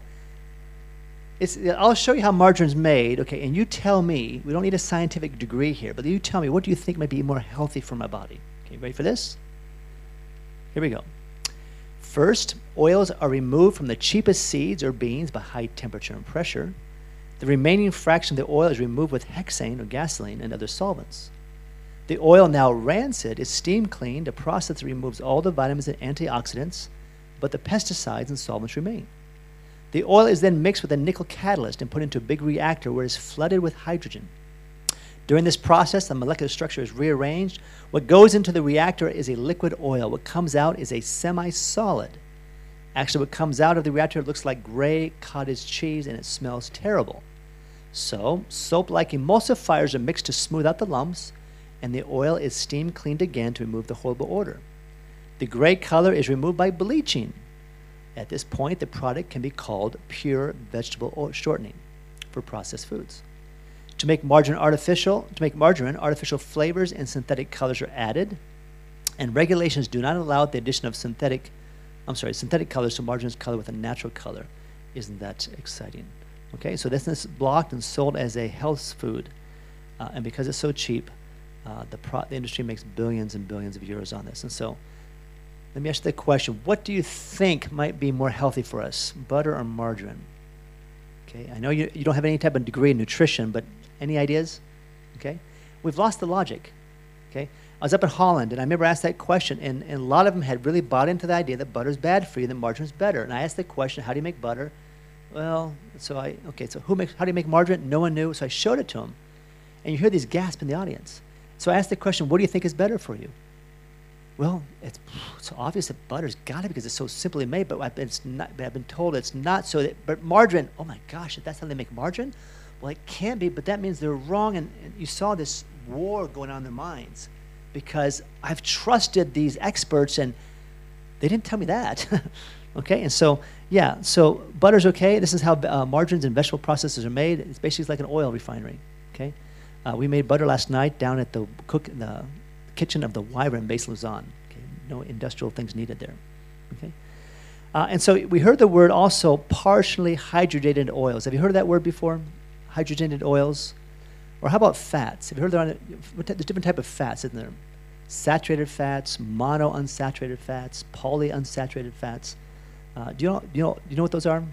I'll show you how margarine's made. Okay, and you tell me. We don't need a scientific degree here, but you tell me what do you think might be more healthy for my body? Okay, ready for this? Here we go. First, oils are removed from the cheapest seeds or beans by high temperature and pressure. The remaining fraction of the oil is removed with hexane or gasoline and other solvents. The oil, now rancid, is steam cleaned, a process that removes all the vitamins and antioxidants, but the pesticides and solvents remain. The oil is then mixed with a nickel catalyst and put into a big reactor where it is flooded with hydrogen. During this process, the molecular structure is rearranged. What goes into the reactor is a liquid oil. What comes out is a semi-solid. Actually, what comes out of the reactor looks like gray cottage cheese, and it smells terrible. So, soap-like emulsifiers are mixed to smooth out the lumps, and the oil is steam cleaned again to remove the horrible odor. The gray color is removed by bleaching. At this point, the product can be called pure vegetable oil shortening for processed foods. To make margarine artificial flavors and synthetic colors are added, and regulations do not allow the addition of synthetic colors, so margarine is colored with a natural color. Isn't that exciting? Okay, so this is blocked and sold as a health food, and because it's so cheap, the industry makes billions and billions of euros on this. And so, let me ask you the question: what do you think might be more healthy for us, butter or margarine? Okay, I know you don't have any type of degree in nutrition, but any ideas? Okay, we've lost the logic. Okay. I was up in Holland, and I remember I asked that question, and a lot of them had really bought into the idea that butter's bad for you, that margarine's better. And I asked the question, how do you make butter? Well, so how do you make margarine? No one knew, so I showed it to them. And you hear these gasps in the audience. So I asked the question, what do you think is better for you? Well, it's obvious that butter's got it because it's so simply made, but I've been told it's not so. But margarine, oh my gosh, if that's how they make margarine? Well, it can't be, but that means they're wrong, and you saw this war going on in their minds. Because I've trusted these experts, and they didn't tell me that. Okay, and so, yeah, so butter's okay. This is how margarines and vegetable processes are made. It's basically like an oil refinery, okay? We made butter last night down at the kitchen of the Wyvern base Lausanne. Okay? No industrial things needed there, okay? And so we heard the word also partially hydrogenated oils. Have you heard of that word before? Hydrogenated oils? Or how about fats? Have you heard there's different type of fats, isn't there? Saturated fats, monounsaturated fats, polyunsaturated fats. Do you know what those are?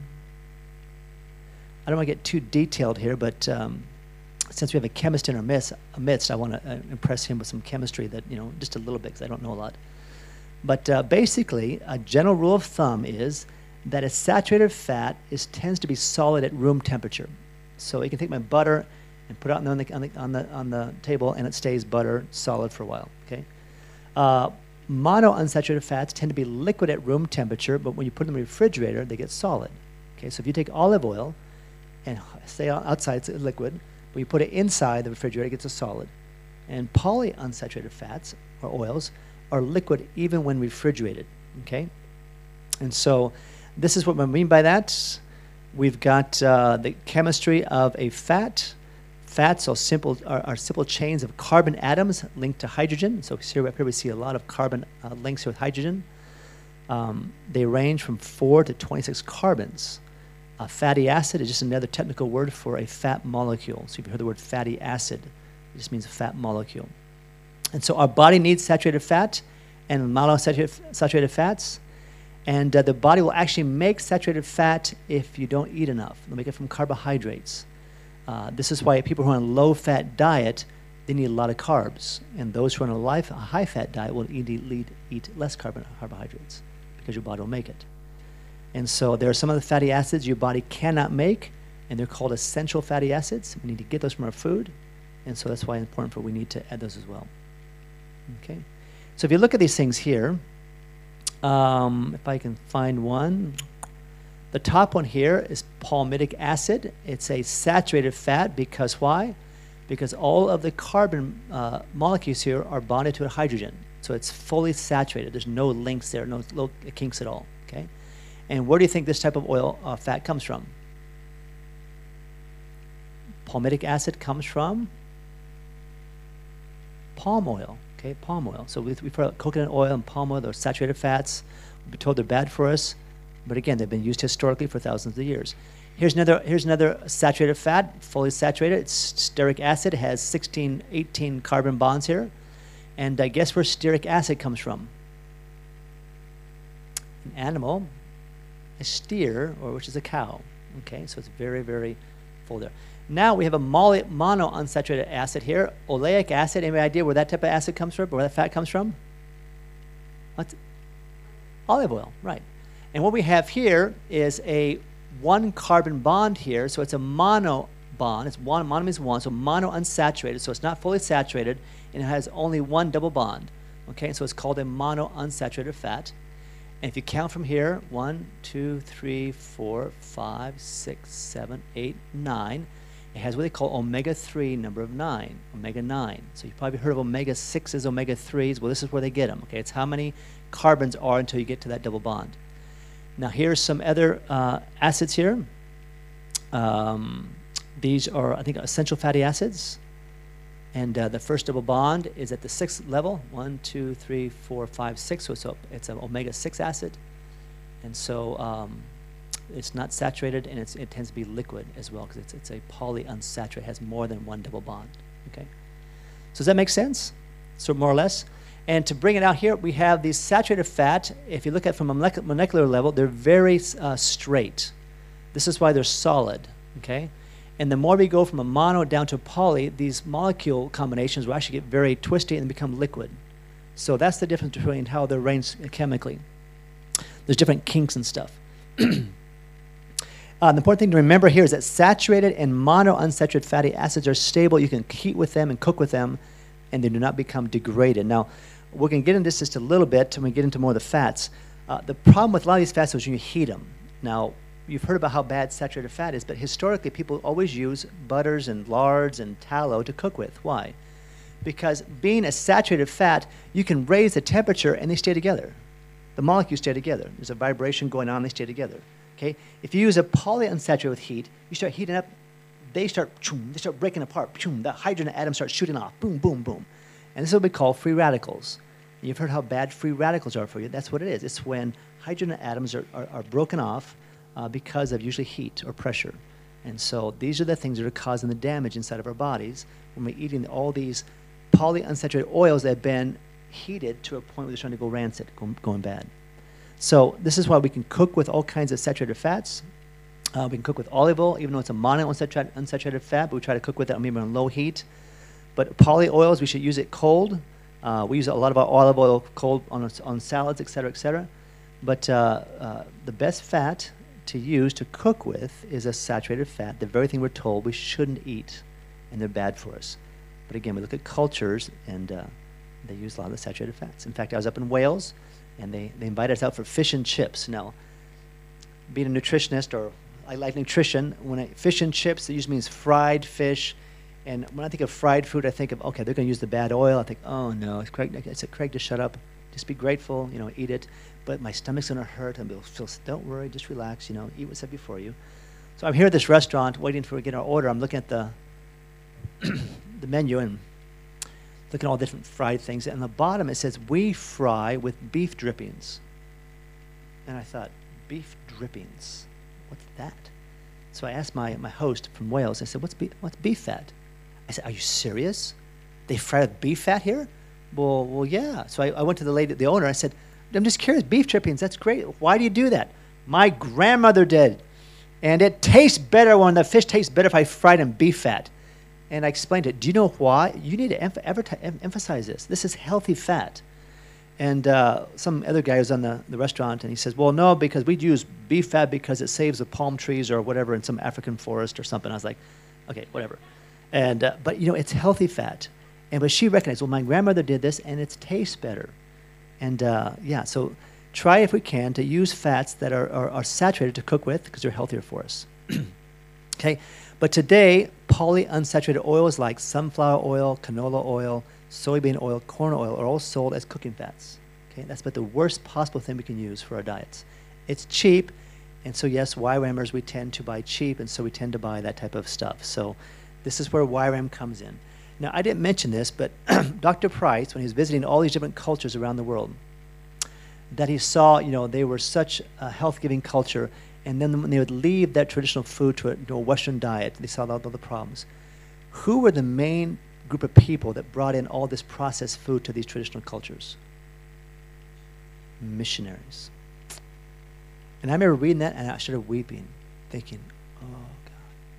I don't want to get too detailed here, but since we have a chemist in our midst, I want to impress him with some chemistry that, just a little bit, because I don't know a lot. But basically, a general rule of thumb is that a saturated fat tends to be solid at room temperature. So you can take my butter and put it out on the table, and it stays butter solid for a while. Okay. Monounsaturated fats tend to be liquid at room temperature, but when you put them in the refrigerator, they get solid. Okay. So if you take olive oil and stay outside, it's a liquid. When you put it inside the refrigerator, it gets a solid. And polyunsaturated fats or oils are liquid even when refrigerated. Okay. And so this is what I mean by that. We've got the chemistry of a fat. Fats are simple chains of carbon atoms linked to hydrogen. So here we see a lot of carbon links with hydrogen. They range from 4 to 26 carbons. Fatty acid is just another technical word for a fat molecule. So if you heard the word fatty acid, it just means a fat molecule. And so our body needs saturated fat and monounsaturated fats. And the body will actually make saturated fat if you don't eat enough. They'll make it from carbohydrates. This is why people who are on a low-fat diet, they need a lot of carbs. And those who are on a high-fat diet will eat less carbohydrates because your body will make it. And so there are some of the fatty acids your body cannot make, and they're called essential fatty acids. We need to get those from our food. And so that's why it's important we need to add those as well. Okay. So if you look at these things here, if I can find one, the top one here is palmitic acid. It's a saturated fat because why? Because all of the carbon molecules here are bonded to a hydrogen. So it's fully saturated. There's no links there, no little kinks at all. Okay. And where do you think this type of oil fat comes from? Palmitic acid comes from palm oil. Okay, palm oil. So we've heard coconut oil and palm oil, those saturated fats. We've been told they're bad for us, but again, they've been used historically for thousands of years. Here's another saturated fat, fully saturated. It's stearic acid. It has 18 carbon bonds here. And guess where stearic acid comes from? An animal, a steer, or which is a cow. Okay, so it's very, very full there. Now we have a monounsaturated acid here, oleic acid. Any idea where that type of acid comes from, or where that fat comes from? What? Olive oil, right. And what we have here is a one carbon bond here, so it's a mono bond. It's one, mono means one, so monounsaturated, so it's not fully saturated, and it has only one double bond. Okay, so it's called a monounsaturated fat. And if you count from here, 1, 2, 3, 4, 5, 6, 7, 8, 9, it has what they call omega-3 number of 9, omega-9. So you've probably heard of omega-6s, omega-3s. Well, this is where they get them. Okay, it's how many carbons are until you get to that double bond. Now here's some other acids here. These are, I think, essential fatty acids. And the first double bond is at the 6th level, 1, 2, 3, 4, 5, 6. So it's an omega-6 acid. And so it's not saturated, and it tends to be liquid as well because it's a polyunsaturated. It has more than one double bond. Okay, so does that make sense? So more or less. And to bring it out here, we have these saturated fat. If you look at it from a molecular level, they're very straight. This is why they're solid. Okay, and the more we go from a mono down to a poly, these molecule combinations will actually get very twisty and become liquid. So that's the difference between how they're arranged chemically. There's different kinks and stuff. The important thing to remember here is that saturated and monounsaturated fatty acids are stable. You can heat with them and cook with them, and they do not become degraded. Now, we're going to get into this just a little bit when we get into more of the fats. The problem with a lot of these fats is when you heat them. Now, you've heard about how bad saturated fat is, but historically, people always use butters and lards and tallow to cook with. Why? Because being a saturated fat, you can raise the temperature and they stay together. The molecules stay together. There's a vibration going on, they stay together. Okay? If you use a polyunsaturated with heat, you start heating up, they start breaking apart. The hydrogen atoms start shooting off. Boom, boom, boom. And this is what we call free radicals. You've heard how bad free radicals are for you. That's what it is. It's when hydrogen atoms are broken off because of usually heat or pressure. And so these are the things that are causing the damage inside of our bodies when we're eating all these polyunsaturated oils that have been heated to a point where they're starting to go rancid, going bad. So this is why we can cook with all kinds of saturated fats. We can cook with olive oil, even though it's a monounsaturated fat, but we try to cook with it maybe on low heat. But poly oils, we should use it cold. We use a lot of our olive oil cold on salads, et cetera, et cetera. But the best fat to use to cook with is a saturated fat, the very thing we're told we shouldn't eat, and they're bad for us. But again, we look at cultures, and they use a lot of the saturated fats. In fact, I was up in Wales, and they invited us out for fish and chips. Now, being a nutritionist, or I like nutrition, fish and chips, it usually means fried fish. And when I think of fried food, I think of, okay, they're going to use the bad oil. I think, oh, no. I said, Craig, just shut up. Just be grateful, eat it. But my stomach's going to hurt. And don't worry, just relax, eat what's set before you. So I'm here at this restaurant waiting for getting our order. I'm looking at the the menu and looking at all different fried things. And on the bottom, it says, we fry with beef drippings. And I thought, beef drippings? What's that? So I asked my host from Wales, I said, what's beef fat? I said, are you serious? They fry with beef fat here? Well, yeah. So I went to the lady, the owner. I said, I'm just curious. Beef trippings, that's great. Why do you do that? My grandmother did, and it tastes better when the fish tastes better if I fry it in beef fat. And I explained it. Do you know why? You need to emphasize this. This is healthy fat. And some other guy was on the restaurant, and he says, well, no, because we use beef fat because it saves the palm trees or whatever in some African forest or something. I was like, okay, whatever. And but it's healthy fat. But she recognized, well, my grandmother did this, and it tastes better. And yeah, so try if we can to use fats that are saturated to cook with because they're healthier for us. Okay, but today, polyunsaturated oils like sunflower oil, canola oil, soybean oil, corn oil are all sold as cooking fats. Okay, that's about the worst possible thing we can use for our diets. It's cheap, and so yes, YWAMers, we tend to buy cheap, and so we tend to buy that type of stuff. So this is where YWAM comes in. Now, I didn't mention this, but Dr. Price, when he was visiting all these different cultures around the world, that he saw, they were such a health-giving culture, and then when they would leave that traditional food to a Western diet, they saw all the problems. Who were the main group of people that brought in all this processed food to these traditional cultures? Missionaries. And I remember reading that, and I started weeping, thinking, oh, God.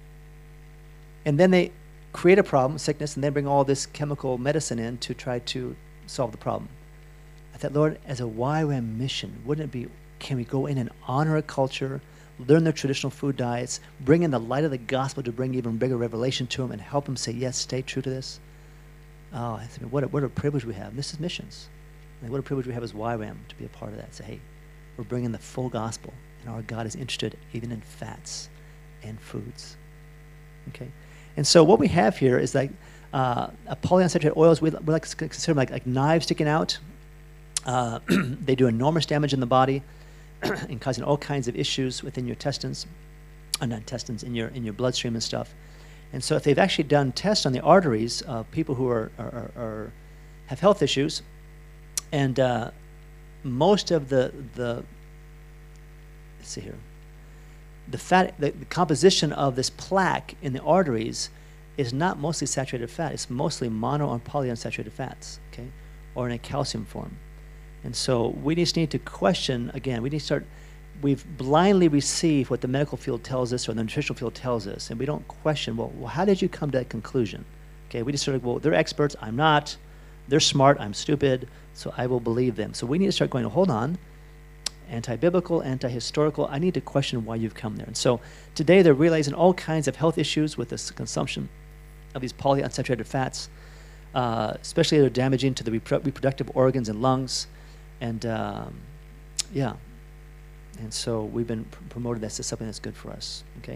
And then they create a problem, sickness, and then bring all this chemical medicine in to try to solve the problem. I thought, Lord, as a YWAM mission, wouldn't it be, can we go in and honor a culture, learn their traditional food diets, bring in the light of the gospel to bring even bigger revelation to them and help them say, yes, stay true to this? Oh, I said, what a privilege we have. And this is missions. And what a privilege we have as YWAM to be a part of that. Say, hey, we're bringing the full gospel, and our God is interested even in fats and foods. Okay? And so what we have here is like a polyunsaturated oils. We like to consider them like knives sticking out. They do enormous damage in the body and causing all kinds of issues within your intestines, not intestines, in your bloodstream and stuff. And so if they've actually done tests on the arteries of people who have health issues, and most of the let's see here, the composition of this plaque in the arteries is not mostly saturated fat. It's mostly mono or polyunsaturated fats, okay, or in a calcium form. And so we just need to question, again, we've blindly received what the medical field tells us or the nutritional field tells us, and we don't question, well, how did you come to that conclusion? Okay, we just sort of, well, they're experts, I'm not. They're smart, I'm stupid, so I will believe them. So we need to start going, hold on, anti-biblical, anti-historical, I need to question why you've come there. And so today they're realizing all kinds of health issues with this consumption of these polyunsaturated fats, especially they're damaging to the reproductive organs and lungs. And yeah, and so we've been promoted this as something that's good for us, okay?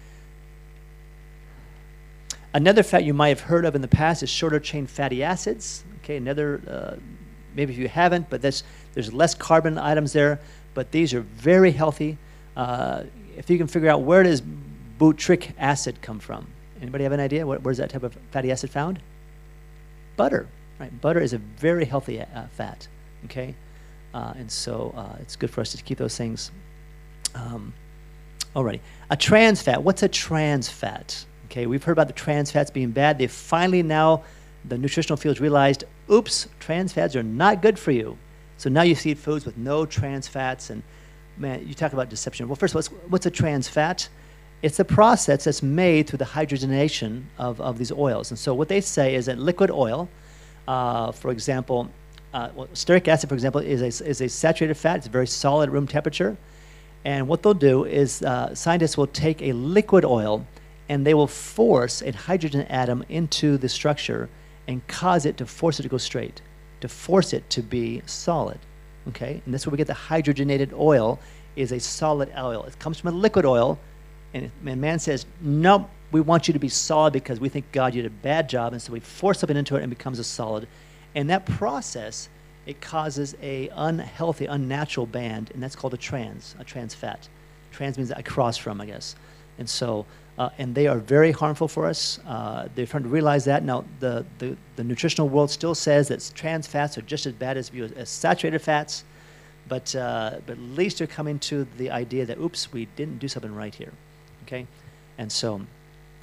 Another fat you might have heard of in the past is shorter chain fatty acids, okay? Another, maybe if you haven't, but there's less carbon items there, but these are very healthy. If you can figure out, where does butyric acid come from? Anybody have an idea? Where's that type of fatty acid found? Butter, right? Butter is a very healthy fat, okay? And so it's good for us to keep those things. Alrighty. A trans fat. What's a trans fat? Okay, we've heard about the trans fats being bad. They've finally now, the nutritional fields realized, oops, trans fats are not good for you. So now you see foods with no trans fats, and man, you talk about deception. Well, first of all, what's a trans fat? It's a process that's made through the hydrogenation of these oils. And so what they say is that liquid oil, for example, stearic acid, for example, is a saturated fat. It's very solid at room temperature. And what they'll do is scientists will take a liquid oil and they will force a hydrogen atom into the structure and cause it to force it to go straight, to force it to be solid, okay? And that's where we get the hydrogenated oil, is a solid oil. It comes from a liquid oil, and man says, nope, we want you to be solid because we think, God, you did a bad job, and so we force something into it and it becomes a solid. And that process, it causes a unhealthy, unnatural band, and that's called a trans fat. Trans means across from, I guess. And so, and they are very harmful for us. They're trying to realize that. Now, the nutritional world still says that trans fats are just as bad as saturated fats, but at least they're coming to the idea that, oops, we didn't do something right here, okay? And so,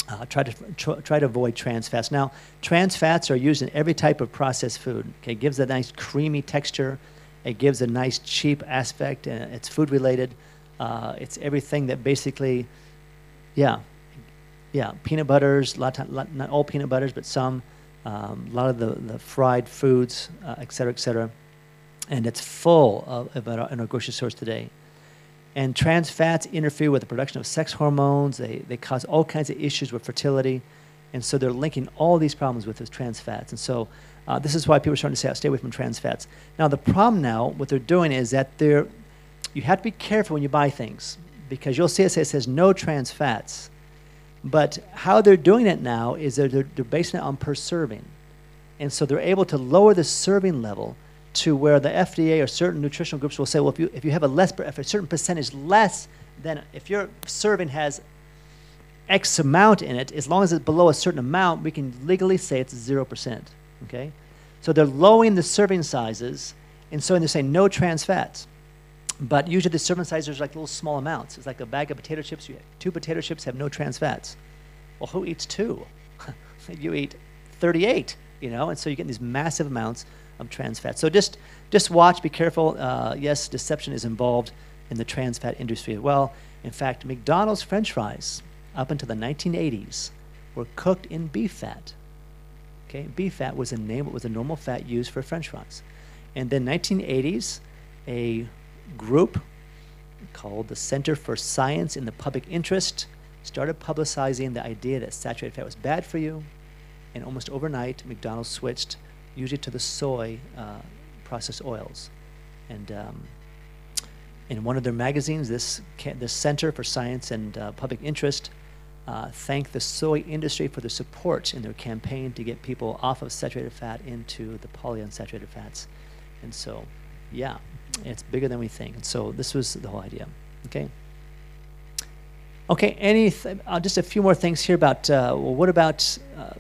Try to avoid trans fats. Now, trans fats are used in every type of processed food. Okay, it gives a nice creamy texture. It gives a nice cheap aspect. It's food related. It's everything that basically, yeah, peanut butters. Not all peanut butters, but some. A lot of the fried foods, et cetera, and it's full of in our grocery stores today. And trans fats interfere with the production of sex hormones. They cause all kinds of issues with fertility. And so they're linking all these problems with those trans fats. And so this is why people are starting to say, stay away from trans fats. Now, the problem now, what they're doing is that you have to be careful when you buy things, because you'll see it says no trans fats. But how they're doing it now is they're basing it on per serving. And so they're able to lower the serving level to where the FDA or certain nutritional groups will say, well, if you have a certain percentage less than, if your serving has X amount in it, as long as it's below a certain amount, we can legally say it's 0%, okay? So they're lowering the serving sizes, and so they're saying no trans fats. But usually the serving sizes are like little small amounts. It's like a bag of potato chips. 2 potato chips have no trans fats. Well, who eats 2? You eat 38, and so you get these massive amounts of trans fat. So just watch, be careful. Yes, deception is involved in the trans fat industry as well. In fact, McDonald's French fries, up until the 1980s, were cooked in beef fat. Okay, beef fat was a normal fat used for French fries. And then 1980s, a group called the Center for Science in the Public Interest started publicizing the idea that saturated fat was bad for you, and almost overnight, McDonald's switched usually to the soy processed oils. And in one of their magazines, this Center for Science and Public Interest thanked the soy industry for the support in their campaign to get people off of saturated fat into the polyunsaturated fats. And so, yeah, it's bigger than we think. And so this was the whole idea, okay? Okay, just a few more things here about, what about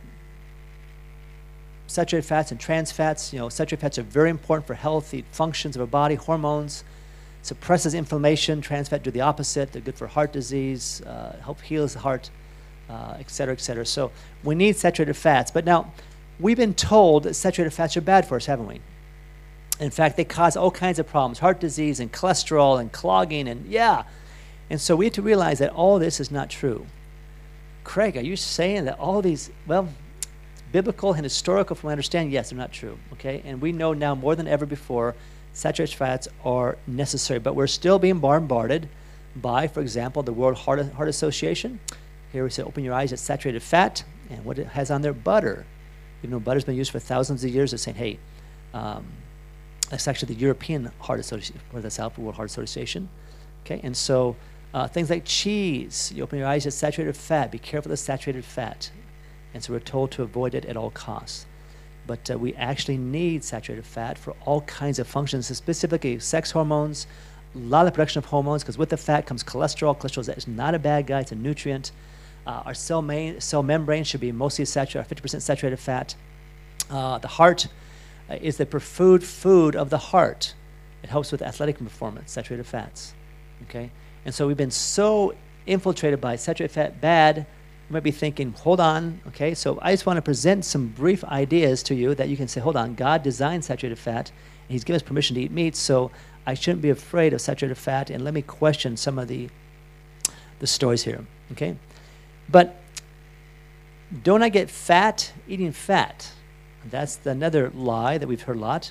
saturated fats and trans fats? Saturated fats are very important for healthy functions of our body, hormones, suppresses inflammation. Trans fat do the opposite. They're good for heart disease, help heal the heart, et cetera, et cetera. So we need saturated fats. But now, we've been told that saturated fats are bad for us, haven't we? In fact, they cause all kinds of problems, heart disease and cholesterol and clogging and so we have to realize that all this is not true. Craig, are you saying that all these, biblical and historical, from what I understand, yes, they're not true, okay? And we know now more than ever before, saturated fats are necessary, but we're still being bombarded by, for example, the World Heart Association. Here we say, open your eyes at saturated fat, and what it has on there, butter. Even though butter's been used for thousands of years, it's saying, hey, that's actually the European Heart Association, or that's out for World Heart Association. Okay, and so things like cheese, you open your eyes at saturated fat, be careful of the saturated fat. And so we're told to avoid it at all costs. But we actually need saturated fat for all kinds of functions, specifically sex hormones, a lot of production of hormones, because with the fat comes cholesterol. Cholesterol is not a bad guy, it's a nutrient. Our cell membrane should be mostly saturated, 50% saturated fat. The heart is the preferred food of the heart. It helps with athletic performance, saturated fats. Okay? And so we've been so infiltrated by saturated fat bad, you might be thinking, hold on, okay? So I just want to present some brief ideas to you that you can say, hold on, God designed saturated fat, and He's given us permission to eat meat, so I shouldn't be afraid of saturated fat, and let me question some of the stories here, okay? But don't I get fat eating fat? That's another lie that we've heard a lot.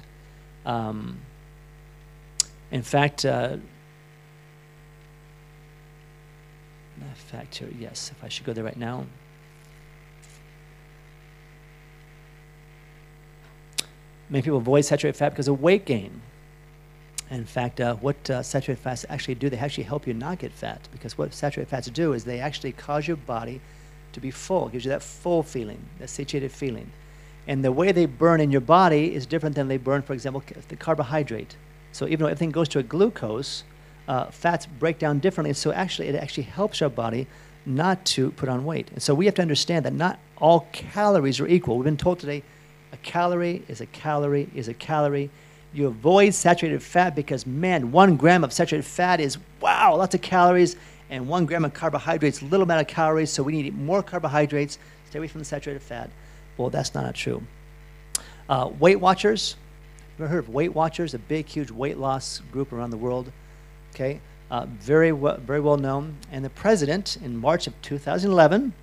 In fact, fact here, yes, if I should go there right now. Many people avoid saturated fat because of weight gain. In fact, what saturated fats actually do, they actually help you not get fat, because what saturated fats do is they actually cause your body to be full. It gives you that full feeling, that satiated feeling. And the way they burn in your body is different than they burn, for example, the carbohydrate. So even though everything goes to a glucose, fats break down differently, so it actually helps our body not to put on weight. And so we have to understand that not all calories are equal. We've been told today a calorie is a calorie is a calorie. You avoid saturated fat because, man, 1 gram of saturated fat is, wow, lots of calories, and 1 gram of carbohydrates, little amount of calories, so we need to eat more carbohydrates, stay away from the saturated fat. Well, that's not true. Weight Watchers, ever heard of Weight Watchers, a big, huge weight loss group around the world, okay? Very well known. And the president, in March of 2011,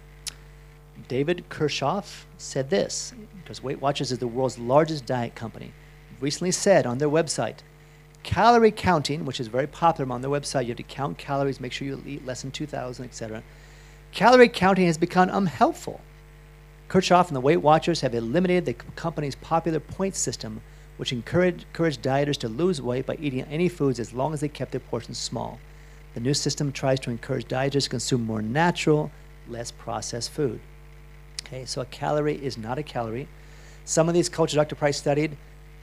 David Kirchhoff, said this, because Weight Watchers is the world's largest diet company, recently said on their website, calorie counting, which is very popular on their website, you have to count calories, make sure you eat less than 2,000, etc. Calorie counting has become unhelpful. Kirchhoff and the Weight Watchers have eliminated the company's popular point system, which encouraged dieters to lose weight by eating any foods as long as they kept their portions small. The new system tries to encourage dieters to consume more natural, less processed food. Okay, so a calorie is not a calorie. Some of these cultures Dr. Price studied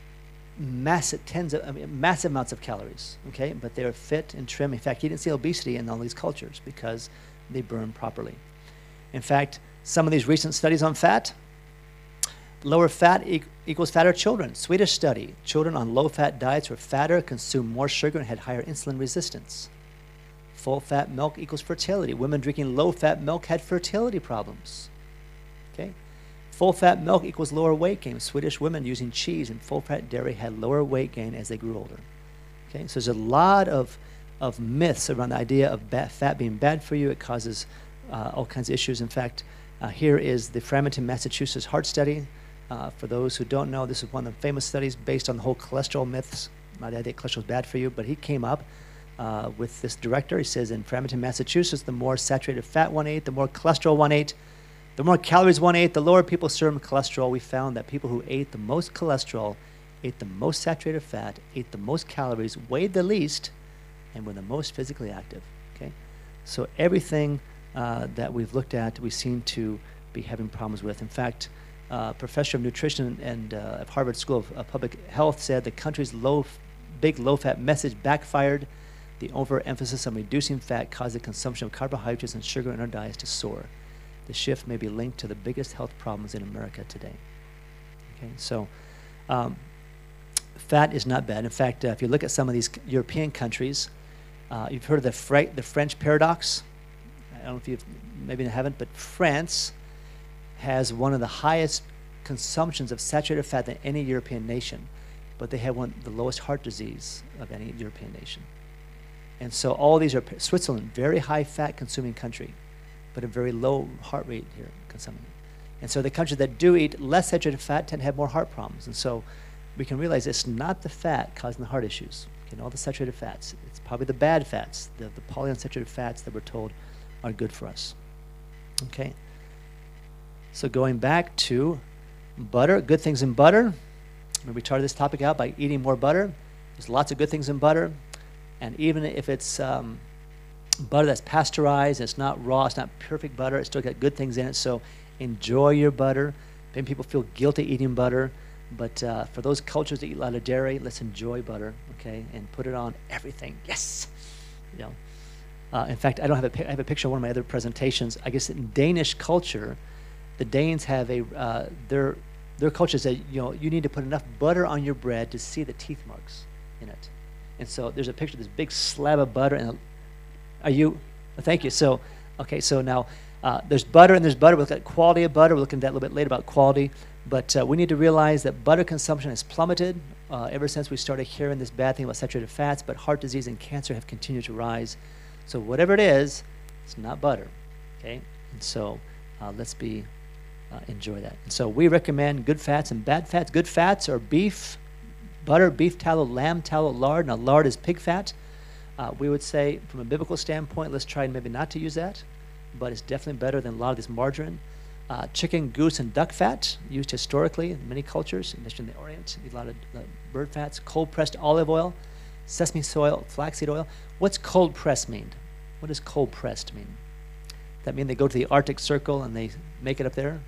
massive amounts of calories, okay, but they are fit and trim. In fact, you didn't see obesity in all these cultures because they burn properly. In fact, some of these recent studies on fat, lower fat equals fatter children. Swedish study, children on low-fat diets were fatter, consumed more sugar, and had higher insulin resistance. Full-fat milk equals fertility. Women drinking low-fat milk had fertility problems. Okay, full-fat milk equals lower weight gain. Swedish women using cheese and full-fat dairy had lower weight gain as they grew older. Okay, so there's a lot of myths around the idea of fat being bad for you. It causes all kinds of issues. In fact, here is the Framingham, Massachusetts heart study. For those who don't know, this is one of the famous studies based on the whole cholesterol myths. Not that cholesterol is bad for you, but he came up with this director. He says in Framingham, Massachusetts, the more saturated fat one ate, the more cholesterol one ate, the more calories one ate, the lower people's serum cholesterol. We found that people who ate the most cholesterol, ate the most saturated fat, ate the most calories, weighed the least, and were the most physically active. Okay, so everything that we've looked at, we seem to be having problems with. In fact, professor of nutrition and at Harvard School of Public Health said the country's big low-fat message backfired. The overemphasis on reducing fat caused the consumption of carbohydrates and sugar in our diets to soar. The shift may be linked to the biggest health problems in America today. Okay, so fat is not bad. In fact, if you look at some of these European countries, you've heard of the French paradox. I don't know if you've, maybe you haven't, but France has one of the highest consumptions of saturated fat than any European nation, but they have the lowest heart disease of any European nation. And so all these are, Switzerland, very high fat consuming country, but a very low heart rate here consuming. And so the countries that do eat less saturated fat tend to have more heart problems. And so we can realize it's not the fat causing the heart issues. Okay, all the saturated fats. It's probably the bad fats, the polyunsaturated fats that we're told are good for us. Okay. So going back to butter, good things in butter. We started this topic out by eating more butter. There's lots of good things in butter. And even if it's butter that's pasteurized, it's not raw, it's not perfect butter, it's still got good things in it. So enjoy your butter. Many people feel guilty eating butter. But for those cultures that eat a lot of dairy, let's enjoy butter, okay? And put it on everything. Yes! You know. In fact, I have a picture of one of my other presentations. I guess in Danish culture, the Danes have their culture says, you know, you need to put enough butter on your bread to see the teeth marks in it. And so there's a picture of this big slab of butter. And thank you. So, okay, so now there's butter and there's butter. We'll look at quality of butter. We'll look at that a little bit later about quality. But we need to realize that butter consumption has plummeted ever since we started hearing this bad thing about saturated fats, but heart disease and cancer have continued to rise. So whatever it is, it's not butter, okay? And so let's enjoy that. And so we recommend good fats and bad fats. Good fats are beef, butter, beef tallow, lamb tallow, lard. Now lard is pig fat. We would say from a biblical standpoint, let's try maybe not to use that, but it's definitely better than a lot of this margarine. Chicken, goose, and duck fat used historically in many cultures, especially in the Orient. A lot of bird fats, cold-pressed olive oil, sesame oil, flaxseed oil. What's cold-pressed mean? What does cold-pressed mean? Does that mean they go to the Arctic Circle and they make it up there?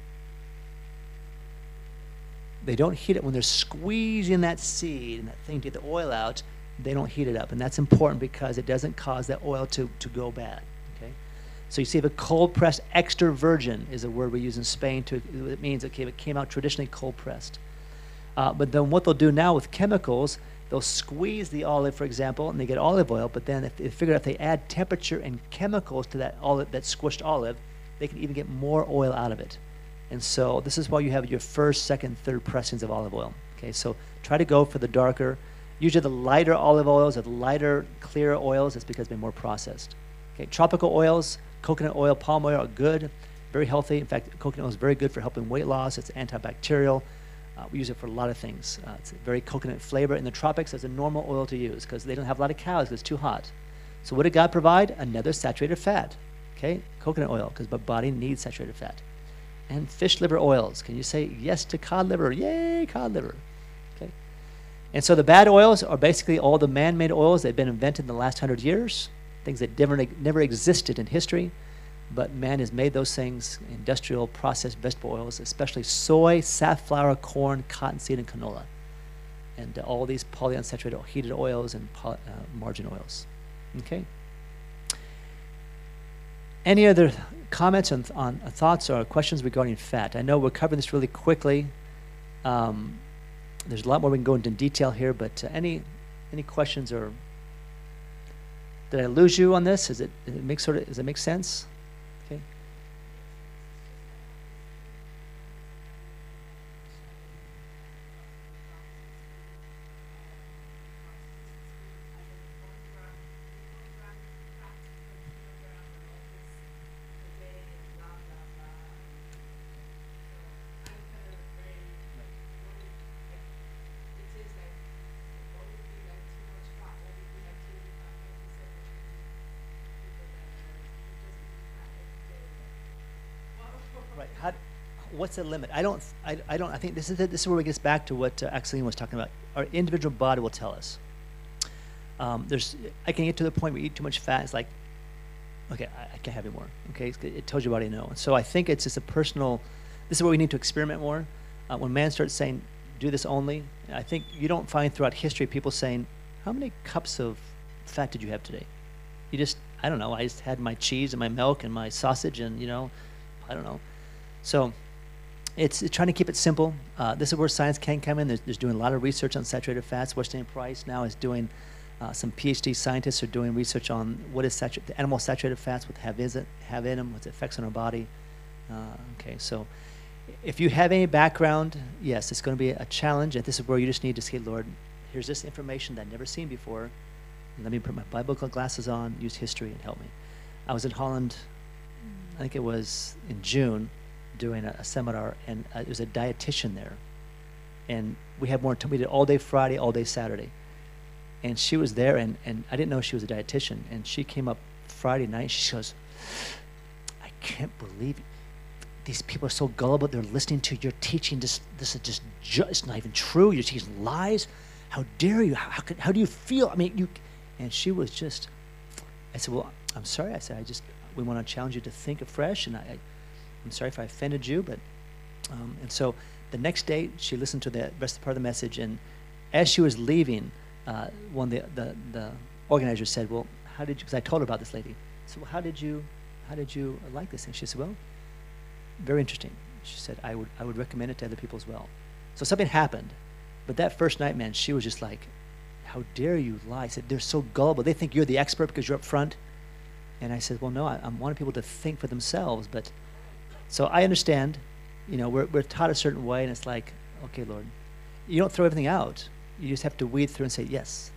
They don't heat it when they're squeezing that seed and that thing to get the oil out. They don't heat it up, and that's important because it doesn't cause that oil to go bad. Okay, so you see, the cold-pressed extra virgin is a word we use in Spain. It means it came out traditionally cold-pressed. But then what they'll do now with chemicals they'll squeeze the olive, for example, and they get olive oil, but then if they figure out if they add temperature and chemicals to that olive, that squished olive, they can even get more oil out of it. And so this is why you have your first, second, third pressings of olive oil. Okay, so try to go for the darker. Usually the lighter olive oils or the lighter, clearer oils, it's because they're more processed. Okay, tropical oils, coconut oil, palm oil are good, very healthy. In fact, coconut oil is very good for helping weight loss. It's antibacterial. We use it for a lot of things. It's a very coconut flavor. In the tropics, it's a normal oil to use because they don't have a lot of cows because it's too hot. So what did God provide? Another saturated fat. Okay, coconut oil, because the body needs saturated fat. And fish liver oils. Can you say yes to cod liver? Yay, cod liver. Okay. And so the bad oils are basically all the man-made oils that have been invented in the last 100 years, things that never existed in history. But man has made those things, industrial processed vegetable oils, especially soy, safflower, corn, cottonseed, and canola. And all these polyunsaturated heated oils and margarine oils. Okay? Any other comments on thoughts or questions regarding fat? I know we're covering this really quickly. There's a lot more we can go into detail here, but any questions or did I lose you on this? Does it make sense? Okay. Right. What's the limit? I think this is where it gets back to what Axeline was talking about. Our individual body will tell us. I can get to the point where you eat too much fat. It's like, okay, I can't have any more. Okay, it tells your body no. So I think it's just a personal. This is where we need to experiment more. When man starts saying, "Do this only," I think you don't find throughout history people saying, "How many cups of fat did you have today?" You just, I don't know. I just had my cheese and my milk and my sausage and I don't know. So it's trying to keep it simple. This is where science can come in. There's doing a lot of research on saturated fats. Weston Price now is doing, some PhD scientists are doing research on what is the animal saturated fats, what have in them, what effects on our body. Okay, so if you have any background, yes, it's going to be a challenge. And this is where you just need to say, Lord, here's this information that I've never seen before. Let me put my biblical glasses on, use history, and help me. I was in Holland, I think it was in June, doing a seminar, and there was a dietitian there. And we had more time. We did all day Friday, all day Saturday. And she was there, and I didn't know she was a dietitian. And she came up Friday night, she goes, I can't believe it. These people are so gullible. They're listening to your teaching. This is it's not even true. You're teaching lies. How dare you? How do you feel? I mean, you. And she was just, I said, well, I'm sorry. I said, we want to challenge you to think afresh, and I'm sorry if I offended you, but, and so the next day she listened to the rest of the part of the message, and as she was leaving, one of the organizers said, well, how did you, because I told her about this lady, I said, well, how did you like this? And she said, well, very interesting. She said, I would recommend it to other people as well. So something happened, but that first night, man, she was just like, how dare you lie? I said, they're so gullible. They think you're the expert because you're up front. And I said, well, no, I wanting people to think for themselves. But so I understand, we're taught a certain way, and it's like, okay, Lord, you don't throw everything out. You just have to weed through and say, yes,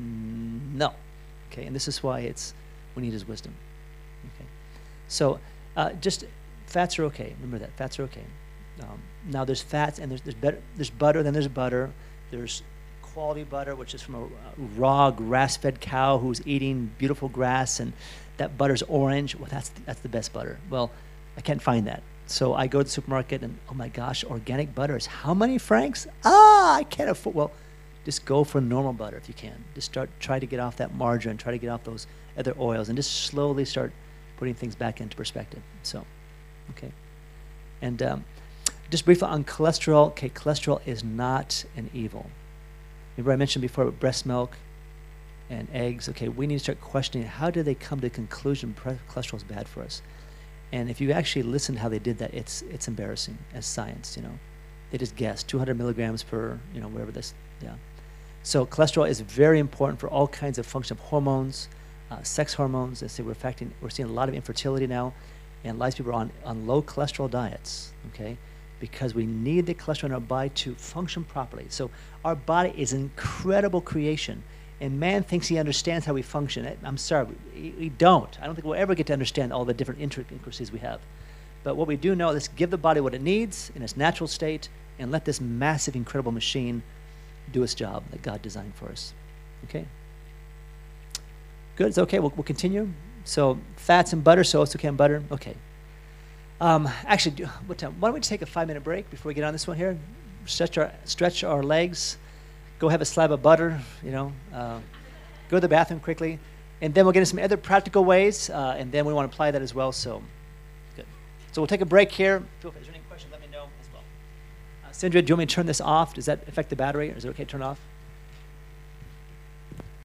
no. Okay, and this is why we need his wisdom. Okay, so just fats are okay. Remember that, fats are okay. Now there's fats, and there's butter, then there's butter. There's quality butter, which is from a raw grass-fed cow who's eating beautiful grass, and that butter's orange. Well, that's the best butter. Well, I can't find that. So I go to the supermarket, and oh my gosh, organic butter is how many francs? I can't afford. Well, just go for normal butter if you can. Just try to get off that margarine, try to get off those other oils, and just slowly start putting things back into perspective. So, okay. And just briefly on cholesterol. Okay, cholesterol is not an evil. Remember I mentioned before about breast milk and eggs. Okay, we need to start questioning how did they come to the conclusion cholesterol is bad for us. And if you actually listen to how they did that, it's embarrassing as science. They just guessed 200 milligrams per whatever this. Yeah. So cholesterol is very important for all kinds of function of hormones, sex hormones. As I say, we're seeing a lot of infertility now, and lots of people are on low cholesterol diets, okay? Because we need the cholesterol in our body to function properly. So our body is an incredible creation, and man thinks he understands how we function. I'm sorry, we don't. I don't think we'll ever get to understand all the different intricacies we have. But what we do know is give the body what it needs in its natural state, and let this massive, incredible machine do its job that God designed for us. Okay? Good, it's okay, we'll continue. So fats and butter, so it's okay on butter, okay. Actually, what time? Why don't we just take a 5-minute break before we get on this one here? Stretch our legs, go have a slab of butter, go to the bathroom quickly, and then we'll get into some other practical ways, and then we want to apply that as well, so good. So we'll take a break here. Is there any questions? Let me know as well. Sindra, do you want me to turn this off? Does that affect the battery, or is it okay to turn off?